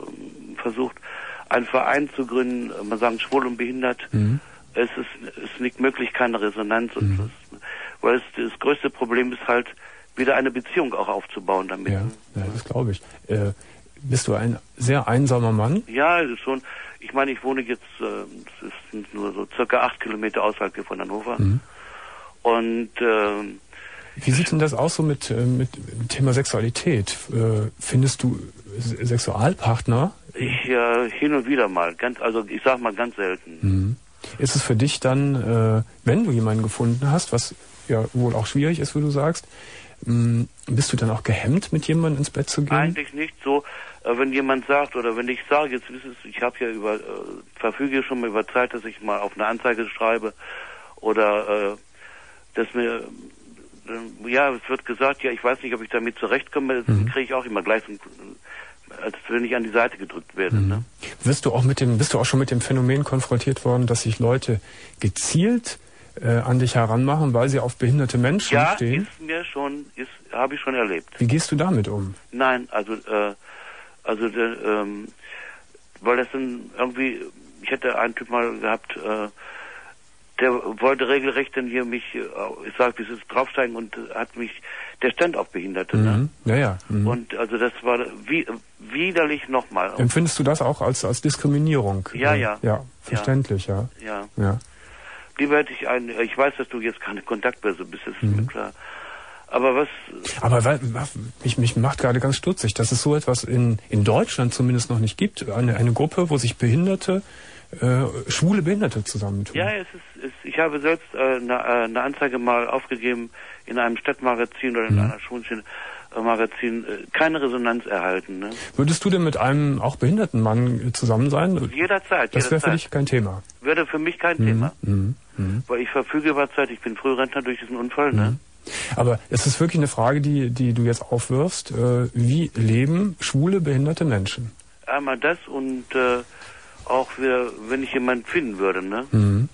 einen Verein zu gründen, man sagt schwul und behindert. Es ist nicht möglich, keine Resonanz. Weil das größte Problem ist halt, wieder eine Beziehung auch aufzubauen damit. Ja, das glaube ich. Bist du ein sehr einsamer Mann? Ja, es ist schon. Ich meine, ich wohne jetzt, es sind nur so circa 8 Kilometer außerhalb hier von Hannover. Und wie sieht denn das aus so mit Thema Sexualität? Findest du Sexualpartner? Ich hin und wieder mal, also ich sag mal ganz selten. Ist es für dich dann, wenn du jemanden gefunden hast, was ja wohl auch schwierig ist, wie du sagst, bist du dann auch gehemmt, mit jemandem ins Bett zu gehen? Eigentlich nicht so. Wenn jemand sagt, oder wenn ich sage, jetzt ich habe ja verfüge schon mal über Zeit, dass ich mal auf eine Anzeige schreibe, oder dass mir, ja, es wird gesagt, ja, ich weiß nicht, ob ich damit zurechtkomme, das kriege ich auch immer gleich, als wenn ich an die Seite gedrückt werde. Ne? Bist du auch schon mit dem Phänomen konfrontiert worden, dass sich Leute gezielt an dich heranmachen, weil sie auf behinderte Menschen stehen? Ja, habe ich schon erlebt. Wie gehst du damit um? Nein, weil das dann irgendwie, ich hätte einen Typ mal gehabt, der wollte regelrecht dann hier mich, ich sag, wie es ist, draufsteigen und der stand auf Behinderte. Ne? Ja. Und also das war widerlich nochmal. Empfindest du das auch als Diskriminierung? Ja. Ja, verständlich, ja. Lieber hätte ich weiß, dass du jetzt keine Kontaktperson bist, das ist mir klar. Aber mich macht gerade ganz stutzig, dass es so etwas in Deutschland zumindest noch nicht gibt. Eine Gruppe, wo sich schwule Behinderte zusammentun. Ja, ich habe selbst eine Anzeige mal aufgegeben in einem Stadtmagazin oder in einer Schulmagazin, keine Resonanz erhalten. Ne? Würdest du denn mit einem auch behinderten Mann zusammen sein? Jederzeit. Das wäre für dich kein Thema? Wäre für mich kein Thema. Weil ich verfüge über Zeit, ich bin Frührentner durch diesen Unfall. Ne? Aber es ist wirklich eine Frage, die du jetzt aufwirfst. Wie leben schwule, behinderte Menschen? Einmal das und auch wenn ich jemanden finden würde, ne?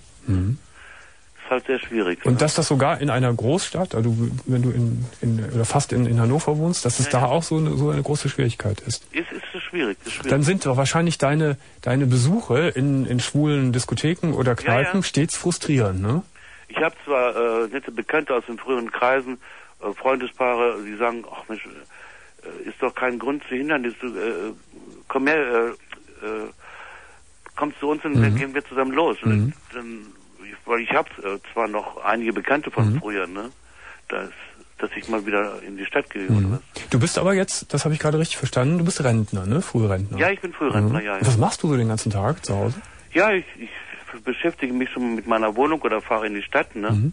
Ist halt sehr schwierig. Und dass das sogar in einer Großstadt, also wenn du oder fast in Hannover wohnst, dass es da auch so eine große Schwierigkeit ist. Ist schwierig. Dann sind doch wahrscheinlich deine Besuche in schwulen Diskotheken oder Kneipen stets frustrierend, ne? Ich habe zwar nette Bekannte aus den früheren Kreisen, Freundespaare, die sagen, ach Mensch, ist doch kein Grund zu hindern, komm her, kommst zu uns und dann gehen wir zusammen los. Und weil ich habe zwar noch einige Bekannte von früher, ne, dass ich mal wieder in die Stadt gehe oder was. Du bist aber jetzt, das habe ich gerade richtig verstanden, du bist Rentner, ne, Frührentner. Ja, ich bin Frührentner, ja. Was machst du so den ganzen Tag zu Hause? Ja, ich beschäftige mich schon mit meiner Wohnung oder fahre in die Stadt, ne.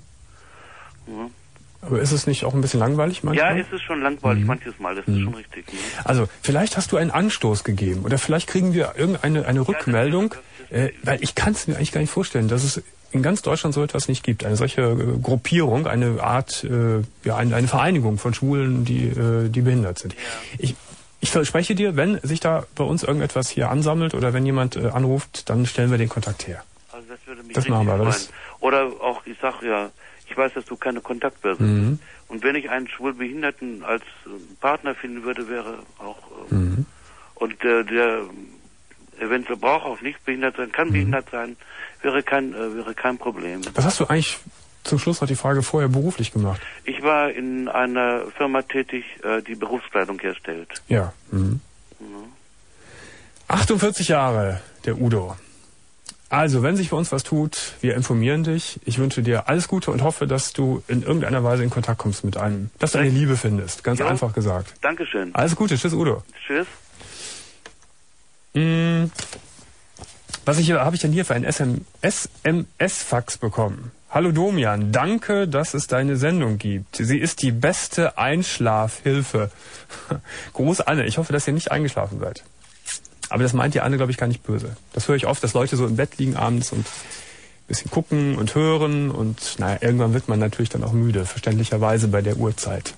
Aber ist es nicht auch ein bisschen langweilig manchmal? Ja, es ist schon langweilig manches Mal, das ist schon richtig. Ne? Also vielleicht hast du einen Anstoß gegeben oder vielleicht kriegen wir irgendeine Rückmeldung, weil ich kann es mir eigentlich gar nicht vorstellen, dass es in ganz Deutschland so etwas nicht gibt. Eine solche Gruppierung, eine Art, eine Vereinigung von Schwulen, die behindert sind. Ja. Ich verspreche dir, wenn sich da bei uns irgendetwas hier ansammelt oder wenn jemand anruft, dann stellen wir den Kontakt her. Also das würde mich das machen wir. freuen. Oder auch, ich sag ja, ich weiß, dass du keine Kontaktperson bist. Und wenn ich einen Schwulbehinderten als Partner finden würde, wäre auch... Und der eventuell braucht auch nicht behindert sein, kann behindert sein, wäre kein Problem. Was hast du eigentlich zum Schluss noch die Frage vorher beruflich gemacht? Ich war in einer Firma tätig, die Berufskleidung herstellt. Ja. 48 Jahre, der Udo. Also, wenn sich bei uns was tut, wir informieren dich. Ich wünsche dir alles Gute und hoffe, dass du in irgendeiner Weise in Kontakt kommst mit einem, dass du eine Liebe findest. Ganz einfach gesagt. Dankeschön. Alles Gute. Tschüss, Udo. Tschüss. Was habe ich denn hier für ein SMS-Fax bekommen? Hallo Domian, danke, dass es deine Sendung gibt. Sie ist die beste Einschlafhilfe. Groß Anne, ich hoffe, dass ihr nicht eingeschlafen seid. Aber das meint die Anne, glaube ich, gar nicht böse. Das höre ich oft, dass Leute so im Bett liegen abends und ein bisschen gucken und hören. Und naja, irgendwann wird man natürlich dann auch müde, verständlicherweise bei der Uhrzeit.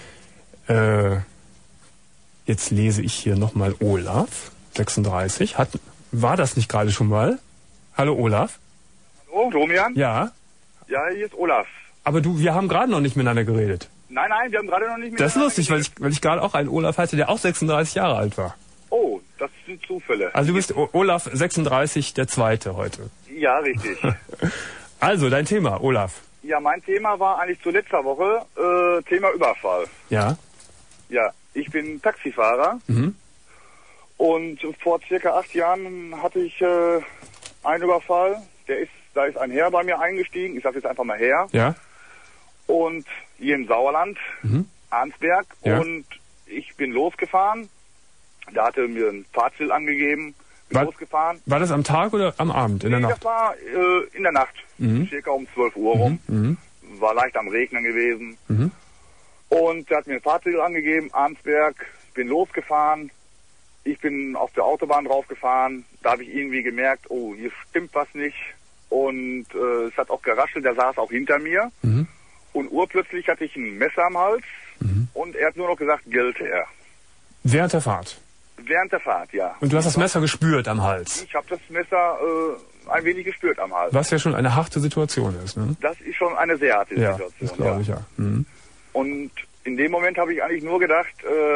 Jetzt lese ich hier nochmal Olaf, 36. War das nicht gerade schon mal? Hallo Olaf. Hallo, Domian? Ja. Ja, hier ist Olaf. Aber wir haben gerade noch nicht miteinander geredet. Nein, wir haben gerade noch nicht miteinander geredet. Das ist lustig, weil ich gerade auch einen Olaf hatte, der auch 36 Jahre alt war. Oh, das sind Zufälle. Also du bist Olaf 36, der Zweite heute. Ja, richtig. Also, dein Thema, Olaf. Ja, mein Thema war eigentlich zu letzter Woche Thema Überfall. Ja. Ja, ich bin Taxifahrer und vor circa 8 Jahren hatte ich einen Überfall. Da ist ein Herr bei mir eingestiegen, ich sage jetzt einfach mal Herr. Ja. Und hier im Sauerland, Arnsberg, Ja. und ich bin losgefahren. Da hatte mir ein Fahrziel angegeben, bin losgefahren. War das am Tag oder am Abend, in der Nacht? Das war in der Nacht, circa um 12 Uhr rum. War leicht am Regnen gewesen. Und er hat mir ein Fahrziel angegeben, Arnsberg, bin losgefahren. Ich bin auf der Autobahn draufgefahren. Da habe ich irgendwie gemerkt, oh, hier stimmt was nicht. Und es hat auch geraschelt, der saß auch hinter mir. Und urplötzlich hatte ich ein Messer am Hals. Und er hat nur noch gesagt, Geld her. Während der Fahrt? Während der Fahrt, ja. Und du hast das Messer gespürt am Hals? Ich habe das Messer ein wenig gespürt am Hals. Was ja schon eine harte Situation ist, ne? Das ist schon eine sehr harte Situation. Das glaube ich, ja. Und in dem Moment habe ich eigentlich nur gedacht,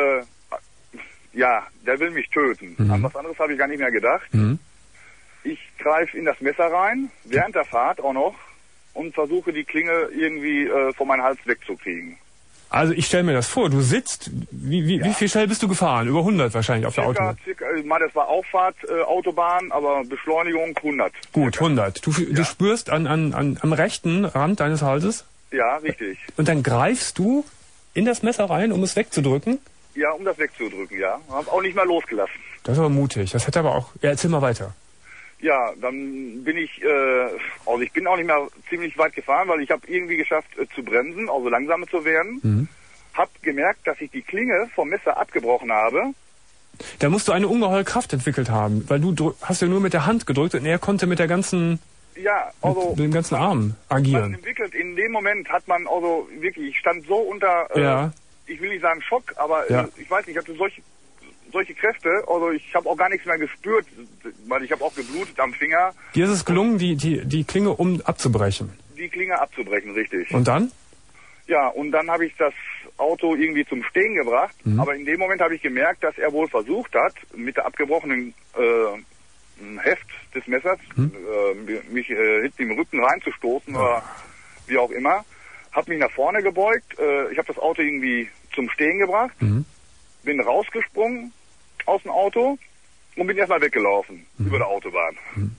ja, der will mich töten. An was anderes habe ich gar nicht mehr gedacht. Ich greife in das Messer rein, während der Fahrt auch noch, und versuche die Klinge irgendwie von meinem Hals wegzukriegen. Also ich stelle mir das vor, du sitzt, wie viel schnell bist du gefahren? Über 100 wahrscheinlich auf der Autobahn. Ich meine, das war Auffahrt, Autobahn, aber Beschleunigung 100. Gut, 100. Du spürst am rechten Rand deines Halses? Ja, richtig. Und dann greifst du in das Messer rein, um es wegzudrücken? Ja, um das wegzudrücken, ja. Hab auch nicht mal losgelassen. Das ist aber mutig. Das hätte aber auch... Ja, erzähl mal weiter. Ja, dann bin ich, also ich bin auch nicht mehr ziemlich weit gefahren, weil ich habe irgendwie geschafft zu bremsen, also langsamer zu werden. Hab gemerkt, dass ich die Klinge vom Messer abgebrochen habe. Da musst du eine ungeheure Kraft entwickelt haben, weil du hast ja nur mit der Hand gedrückt und er konnte mit der ganzen... Ja, also... Mit dem ganzen Arm agieren. Man entwickelt, in dem Moment hat man also wirklich, ich stand so unter, ich will nicht sagen Schock, aber ich weiß nicht, ich hatte solche Kräfte, also ich habe auch gar nichts mehr gespürt, weil ich habe auch geblutet am Finger. Dir ist es gelungen, die Klinge abzubrechen? Die Klinge abzubrechen, richtig. Und dann? Ja, und dann habe ich das Auto irgendwie zum Stehen gebracht, aber in dem Moment habe ich gemerkt, dass er wohl versucht hat, mit der abgebrochenen Heft des Messers mich hinten im Rücken reinzustoßen oder wie auch immer. Hab mich nach vorne gebeugt, ich habe das Auto irgendwie zum Stehen gebracht, bin rausgesprungen aus dem Auto und bin erstmal weggelaufen über der Autobahn.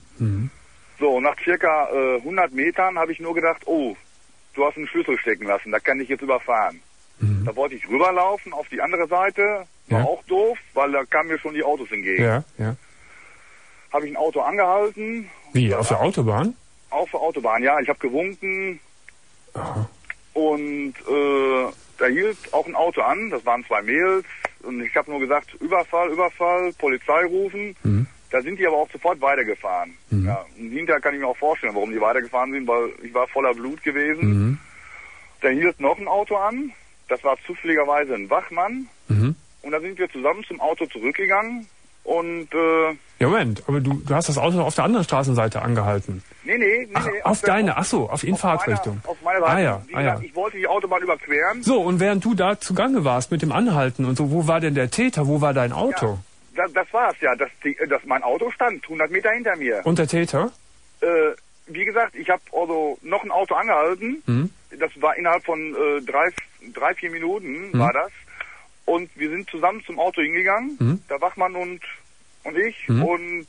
So, nach circa 100 Metern habe ich nur gedacht, oh, du hast einen Schlüssel stecken lassen, da kann ich jetzt überfahren. Da wollte ich rüberlaufen auf die andere Seite, war auch doof, weil da kamen mir schon die Autos entgegen. Ja. Habe ich ein Auto angehalten. Wie, auf der Autobahn? Auf der Autobahn, ja. Ich habe gewunken. Aha. Und da hielt auch ein Auto an, das waren 2 Mädels. Und ich habe nur gesagt, Überfall, Polizei rufen. Da sind die aber auch sofort weitergefahren. Ja, und hinterher kann ich mir auch vorstellen, warum die weitergefahren sind, weil ich war voller Blut gewesen. Da hielt noch ein Auto an, das war zufälligerweise ein Wachmann. Und da sind wir zusammen zum Auto zurückgegangen und... ja, Moment, aber du hast das Auto noch auf der anderen Straßenseite angehalten. Nee. Auf in Fahrtrichtung. Auf meiner Seite. Wie gesagt, ich wollte die Autobahn überqueren. So, und während du da zugange warst mit dem Anhalten und so, wo war denn der Täter, wo war dein Auto? Ja, das war's ja, dass mein Auto stand, 100 Meter hinter mir. Und der Täter? Wie gesagt, ich habe also noch ein Auto angehalten. Das war innerhalb von 3-4 Minuten war das. Und wir sind zusammen zum Auto hingegangen, der Wachmann und ich. Und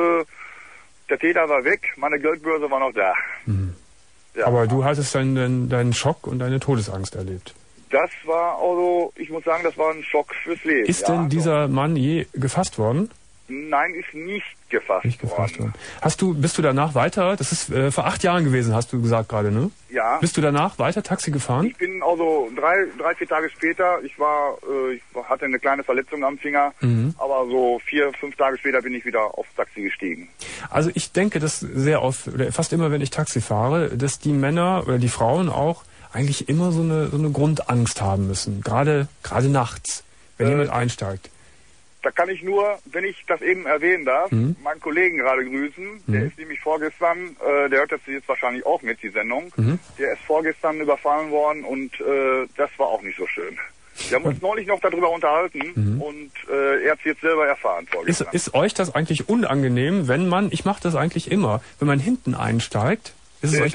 der Täter war weg, meine Geldbörse war noch da. Ja. Aber du hattest dann deinen Schock und deine Todesangst erlebt. Das war also, ich muss sagen, das war ein Schock fürs Leben. Ist denn dieser Mann je gefasst worden? Nein, ist nicht gefasst worden. Bist du danach weiter, das ist vor 8 Jahren gewesen, hast du gesagt gerade, ne? Ja. Bist du danach weiter Taxi gefahren? Ich bin also 3-4 Tage später, ich hatte eine kleine Verletzung am Finger, aber so 4-5 Tage später bin ich wieder aufs Taxi gestiegen. Also ich denke, dass sehr oft, oder fast immer, wenn ich Taxi fahre, dass die Männer oder die Frauen auch eigentlich immer so eine Grundangst haben müssen, gerade nachts, wenn jemand einsteigt. Da kann ich nur, wenn ich das eben erwähnen darf, meinen Kollegen gerade grüßen. Der ist nämlich vorgestern, der hört das jetzt wahrscheinlich auch mit, die Sendung. Der ist vorgestern überfallen worden und das war auch nicht so schön. Wir haben uns neulich noch darüber unterhalten und er hat es jetzt selber erfahren vorgestern. Ist euch das eigentlich unangenehm, wenn man, ich mache das eigentlich immer, wenn man hinten einsteigt, ist es euch...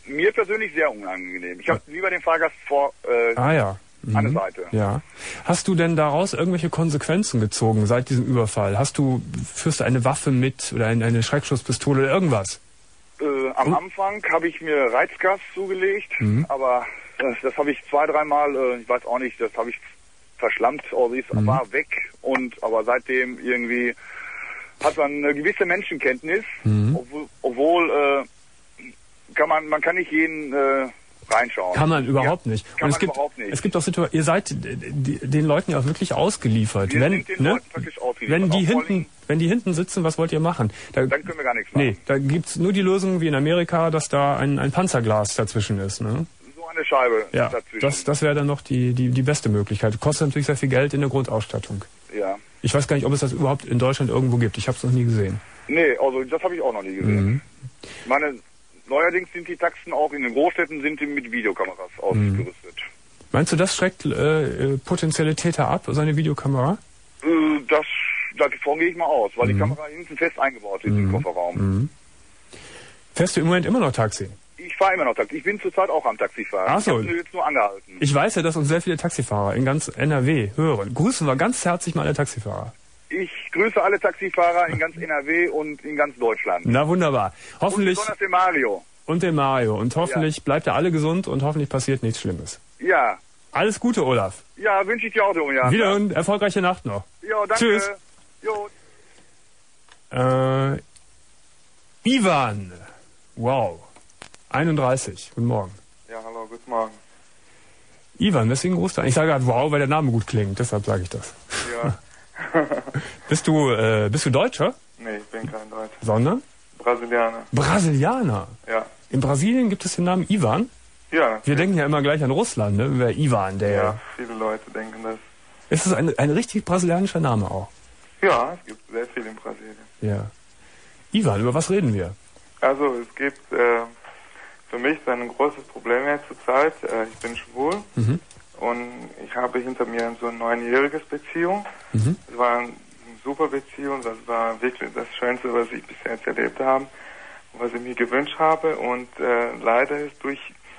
mir persönlich sehr unangenehm. Ich habe lieber den Fahrgast ja. an der Seite. Ja. Hast du denn daraus irgendwelche Konsequenzen gezogen seit diesem Überfall? Führst du eine Waffe mit oder eine Schreckschusspistole oder irgendwas? Am Anfang habe ich mir Reizgas zugelegt, aber das habe ich 2-3 Mal, ich weiß auch nicht, das habe ich verschlammt, also es war weg aber seitdem irgendwie hat man eine gewisse Menschenkenntnis, obwohl man kann nicht jeden reinschauen. Kann man überhaupt nicht. Kann man überhaupt nicht. Es gibt auch Situationen, ihr seid den Leuten ja auch wirklich ausgeliefert. Wir sind den Leuten wirklich ausgeliefert. Wenn die hinten sitzen, was wollt ihr machen? Dann können wir gar nichts machen. Nee, da gibt's nur die Lösung wie in Amerika, dass da ein Panzerglas dazwischen ist. Ne? So eine Scheibe dazwischen. Das wäre dann noch die beste Möglichkeit. Kostet natürlich sehr viel Geld in der Grundausstattung. Ja. Ich weiß gar nicht, ob es das überhaupt in Deutschland irgendwo gibt. Ich habe es noch nie gesehen. Nee, also das habe ich auch noch nie gesehen. Ich meine, neuerdings sind die Taxen auch in den Großstädten mit Videokameras ausgerüstet. Meinst du, das schreckt potenzielle Täter ab, seine Videokamera? Davon gehe ich mal aus, weil die Kamera hinten fest eingebaut ist im Kofferraum. Fährst du im Moment immer noch Taxi? Ich fahre immer noch Taxi. Ich bin zurzeit auch am Taxifahren. Ach so. Ich habe jetzt nur angehalten. Ich weiß ja, dass uns sehr viele Taxifahrer in ganz NRW hören. Grüßen wir ganz herzlich mal alle Taxifahrer. Ich grüße alle Taxifahrer in ganz NRW und in ganz Deutschland. Na wunderbar. Hoffentlich. Und besonders den Mario. Und den Mario. Und hoffentlich bleibt ihr alle gesund und hoffentlich passiert nichts Schlimmes. Ja. Alles Gute, Olaf. Ja, wünsche ich dir auch, Dorian. Wieder und erfolgreiche Nacht noch. Ja, danke. Tschüss. Jo. Ivan. Wow. 31. Guten Morgen. Ja, hallo, guten Morgen. Ivan, weswegen rufst du an? Ich sage gerade wow, weil der Name gut klingt. Deshalb sage ich das. Ja. Bist du Deutscher? Nee, ich bin kein Deutscher. Sondern? Brasilianer. Brasilianer? Ja. In Brasilien gibt es den Namen Ivan? Ja. Wir denken ja immer gleich an Russland, ne? Wer Ivan, der... Ja, viele Leute denken das. Ist das ein richtig brasilianischer Name auch? Ja, es gibt sehr viel in Brasilien. Ja. Ivan, über was reden wir? Also, es gibt für mich ein großes Problem jetzt zur Zeit. Ich bin schwul und ich habe hinter mir so eine 9-jährige Beziehung. Es war eine super Beziehung, das war wirklich das Schönste, was ich bis jetzt erlebt habe, was ich mir gewünscht habe. Und leider ist durch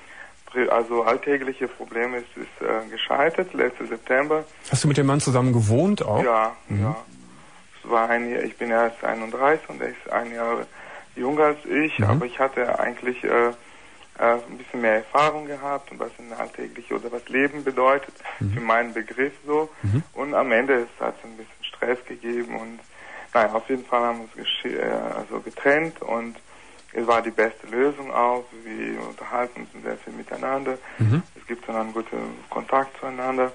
alltägliche Probleme ist es gescheitert, letzten September. Hast du mit dem Mann zusammen gewohnt auch? Ja, ja. Es war ich bin erst 31 und er ist 1 Jahr jünger als ich, aber ich hatte eigentlich ein bisschen mehr Erfahrung gehabt und was ein alltäglich oder was Leben bedeutet, für meinen Begriff so. Und am Ende hat es ein bisschen Stress gegeben und naja, auf jeden Fall haben wir uns getrennt und es war die beste Lösung auch. Wir unterhalten uns sehr viel miteinander. Es gibt dann einen guten Kontakt zueinander.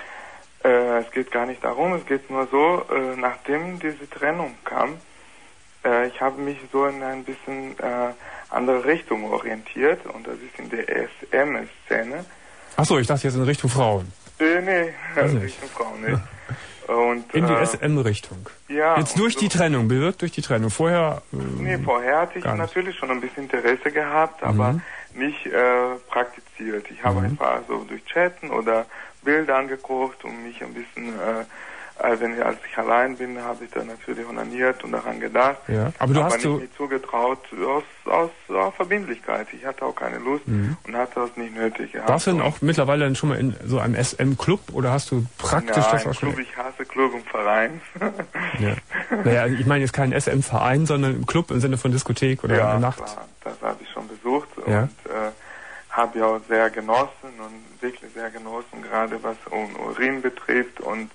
Es geht gar nicht darum, es geht nur so, nachdem diese Trennung kam, ich habe mich so in ein bisschen andere Richtung orientiert und das ist in der SM-Szene. Achso, ich dachte jetzt in Richtung Frauen. Nee, Richtung Frauen, nicht. Und, in die SM-Richtung. Ja. Jetzt durch die Trennung, bewirkt durch die Trennung. Vorher? Vorher hatte ich natürlich schon ein bisschen Interesse gehabt, aber nicht praktiziert. Ich habe einfach so durch Chatten oder Bilder angeguckt und mich ein bisschen, als ich allein bin, habe ich dann natürlich onaniert und daran gedacht. Ja. Aber du hast nicht zugetraut aus Verbindlichkeit. Ich hatte auch keine Lust und hatte das nicht nötig gehabt. Warst du denn auch mittlerweile dann schon mal in so einem SM-Club oder hast du praktisch das auch schon? Club, ich hasse Club und Verein. Ja. Naja, ich meine jetzt keinen SM-Verein, sondern Club im Sinne von Diskothek oder Nacht. Klar, das habe ich schon besucht ja. Und habe ja auch sehr genossen und wirklich sehr genossen, gerade was Urin betrifft und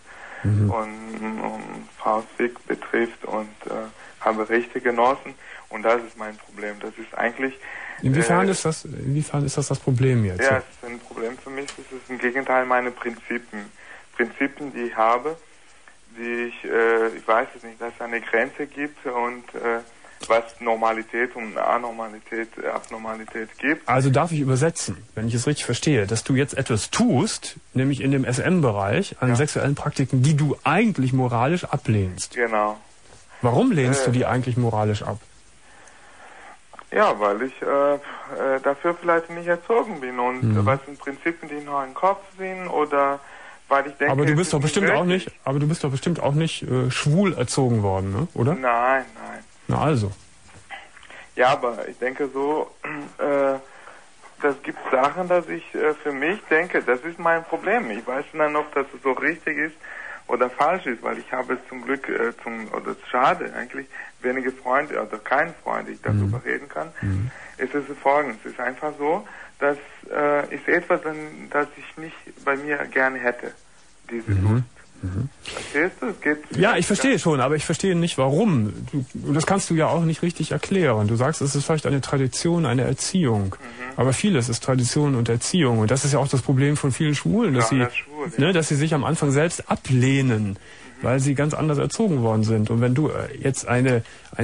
Faustweg betrifft und habe richtig genossen und das ist mein Problem. Das ist eigentlich... Inwiefern ist das das Problem jetzt? Ja, es ist ein Problem für mich. Das ist im Gegenteil meine Prinzipien, die ich habe, die ich weiß es nicht, dass es eine Grenze gibt und was Normalität und Anormalität, Abnormalität gibt. Also darf ich übersetzen, wenn ich es richtig verstehe, dass du jetzt etwas tust, nämlich in dem SM-Bereich, an sexuellen Praktiken, die du eigentlich moralisch ablehnst. Genau. Warum lehnst du die eigentlich moralisch ab? Ja, weil ich dafür vielleicht nicht erzogen bin und was sind Prinzipien, die noch im Kopf sind oder weil ich denke... Aber du bist doch bestimmt auch nicht, schwul erzogen worden, ne? Oder? Nein. Na also. Ja, aber ich denke so, das gibt Sachen, dass ich für mich denke, das ist mein Problem. Ich weiß dann, ob das so richtig ist oder falsch ist, weil ich habe zum Glück, oder schade eigentlich, wenige Freunde oder keinen Freund, ich darüber reden kann. Es ist folgendes, es ist einfach so, dass ist etwas, das ich nicht bei mir gerne hätte, diese Lust. Verstehst du? Es geht ja, ich verstehe schon, aber ich verstehe nicht, warum. Das kannst du ja auch nicht richtig erklären. Du sagst, es ist vielleicht eine Tradition, eine Erziehung. Aber vieles ist Tradition und Erziehung. Und das ist ja auch das Problem von vielen Schwulen, dass dass sie sich am Anfang selbst ablehnen, weil sie ganz anders erzogen worden sind. Und wenn du jetzt eine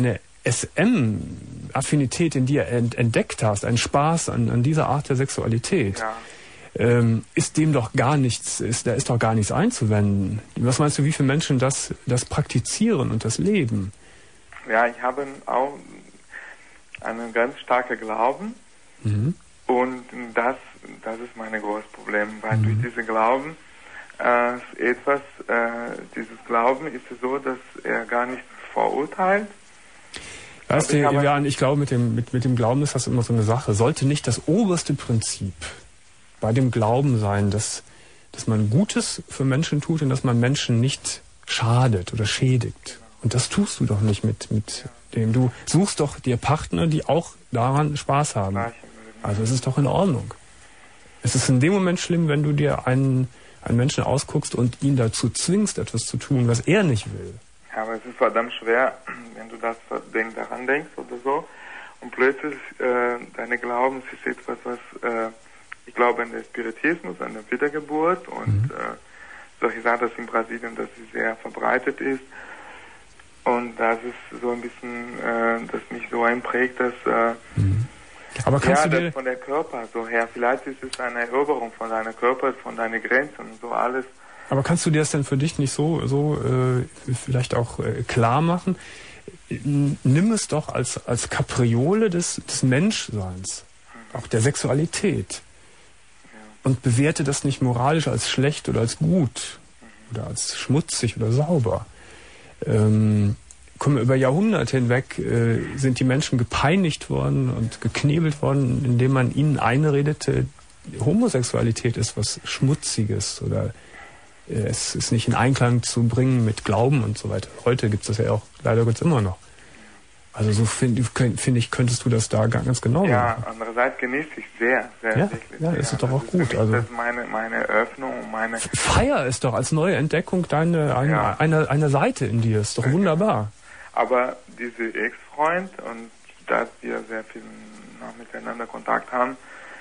SM-Affinität in dir entdeckt hast, einen Spaß an dieser Art der Sexualität, ist dem doch gar nichts, da ist doch gar nichts einzuwenden. Was meinst du, wie viele Menschen das praktizieren und das leben? Ja, ich habe auch einen ganz starken Glauben und das ist mein großes Problem, weil durch diesen Glauben dieses Glauben ist es so, dass er gar nicht verurteilt. Weißt du, Jan, ich glaube, mit dem Glauben ist das immer so eine Sache. Sollte nicht das oberste Prinzip bei dem Glauben sein, dass man Gutes für Menschen tut und dass man Menschen nicht schadet oder schädigt. Und das tust du doch nicht mit dem. Du suchst doch dir Partner, die auch daran Spaß haben. Also es ist doch in Ordnung. Es ist in dem Moment schlimm, wenn du dir einen Menschen ausguckst und ihn dazu zwingst, etwas zu tun, was er nicht will. Ja, aber es ist verdammt schwer, wenn du daran denkst oder so. Und plötzlich, deine Glaubens ist etwas, was ich glaube an den Spiritismus, an der Wiedergeburt und solche Sachen, dass in Brasilien das sehr verbreitet ist. Und das ist so ein bisschen, das mich so einprägt, dass aber kannst du dir das von der Körper so her, vielleicht ist es eine Eroberung von deinem Körper, von deinen Grenzen und so alles. Aber kannst du dir das denn für dich nicht so vielleicht auch klar machen? Nimm es doch als Kapriole des Menschseins, auch der Sexualität. Und bewerte das nicht moralisch als schlecht oder als gut oder als schmutzig oder sauber. Über Jahrhunderte hinweg sind die Menschen gepeinigt worden und geknebelt worden, indem man ihnen einredete, Homosexualität ist was Schmutziges oder es ist nicht in Einklang zu bringen mit Glauben und so weiter. Heute gibt es das ja auch leider Gottes immer noch. Also so finde ich, könntest du das da ganz genau machen. Ja, andererseits genieße ich sehr wirklich. Ja, das ist doch auch gut. Also das ist meine Eröffnung und meine... Feier ist doch als neue Entdeckung eine Seite in dir. Ist doch wunderbar. Aber diese Ex-Freund, und da wir sehr viel noch miteinander Kontakt haben,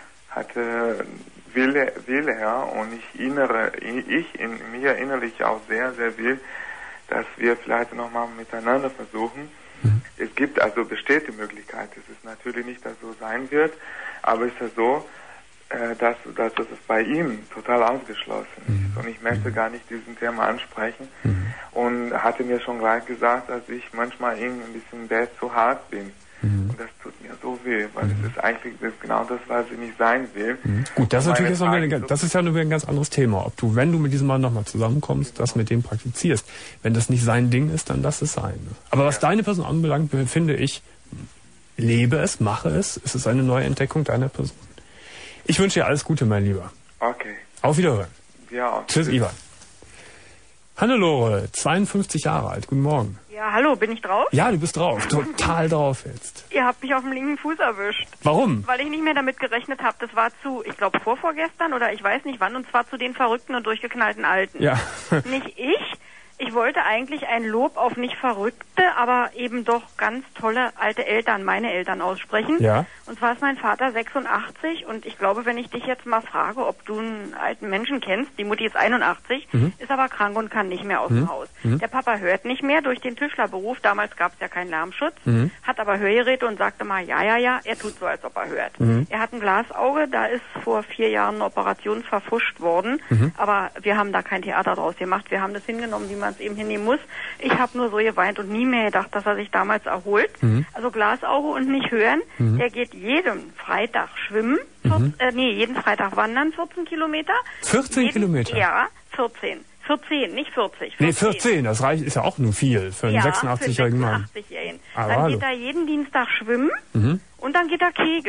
will er und ich in mir innerlich auch sehr, sehr will, dass wir vielleicht nochmal miteinander versuchen. Es gibt also besteht die Möglichkeit, es ist natürlich nicht, dass so sein wird, aber es ist ja so, dass es bei ihm total ausgeschlossen ist. Und ich möchte gar nicht diesen Thema ansprechen. Und hatte mir schon gleich gesagt, dass ich manchmal ihm ein bisschen zu hart bin. Und das tut mir so weh, weil es ist eigentlich genau das, was ich nicht sein will. Gut, das ist natürlich das ist ja nur ein ganz anderes Thema. Ob du, wenn du mit diesem Mann nochmal zusammenkommst, das mit dem praktizierst. Wenn das nicht sein Ding ist, dann lass es sein. Aber was deine Person anbelangt, finde ich, lebe es, mache es. Es ist eine neue Entdeckung deiner Person. Ich wünsche dir alles Gute, mein Lieber. Okay. Auf Wiederhören. Ja, auch. Tschüss, Ivan. Hannelore, 52 Jahre alt. Guten Morgen. Ja, hallo, bin ich drauf? Ja, du bist drauf. Total drauf jetzt. Ihr habt mich auf dem linken Fuß erwischt. Warum? Weil ich nicht mehr damit gerechnet habe. Das war ich glaube, vorgestern oder ich weiß nicht wann, und zwar zu den verrückten und durchgeknallten Alten. Ja. Nicht ich. Ich wollte eigentlich ein Lob auf nicht Verrückte, aber eben doch ganz tolle alte Eltern, meine Eltern, aussprechen. Ja. Und zwar ist mein Vater 86 und ich glaube, wenn ich dich jetzt mal frage, ob du einen alten Menschen kennst, die Mutti ist 81, ist aber krank und kann nicht mehr aus dem Haus. Der Papa hört nicht mehr durch den Tischlerberuf, damals gab es ja keinen Lärmschutz, hat aber Hörgeräte und sagte mal, ja, er tut so, als ob er hört. Er hat ein Glasauge, da ist vor 4 Jahren eine Operation verfuscht worden, aber wir haben da kein Theater draus gemacht, wir haben das hingenommen, wie man es eben hinnehmen muss. Ich habe nur so geweint und nie mehr gedacht, dass er sich damals erholt. Also Glasauge und nicht hören. Der geht jeden Freitag schwimmen, jeden Freitag wandern, 14 Kilometer. 14 Kilometer? Ja, 14, nicht 40. 14. Nee, 14, das ist ja auch nur viel für einen 86-jährigen Mann. Dann geht er jeden Dienstag schwimmen und dann geht er kegeln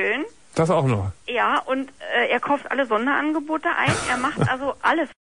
Das auch noch. Ja, und er kauft alle Sonderangebote ein. Er macht also alles.